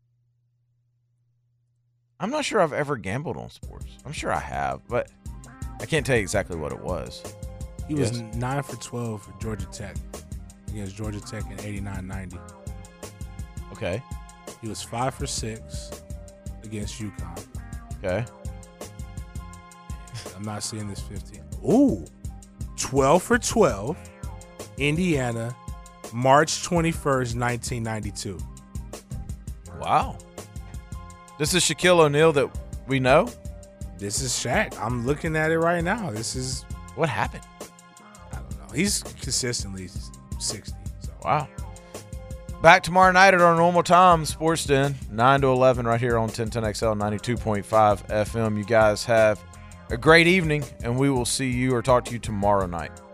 I'm not sure I've ever gambled on sports. I'm sure I have, but I can't tell you exactly what it was. He was 9 for 12 for Georgia Tech against Georgia Tech in 89-90. Okay. He was 5 for 6 against UConn. Okay. I'm not seeing this 15. Ooh, 12 for 12, Indiana, March 21st, 1992. Wow. This is Shaquille O'Neal that we know? This is Shaq. I'm looking at it right now. This is... What happened? I don't know. He's consistently 60. So. Wow. Back tomorrow night at our normal time, Sports Den, 9 to 11 right here on 1010XL 92.5 FM. You guys have a great evening, and we will see you or talk to you tomorrow night.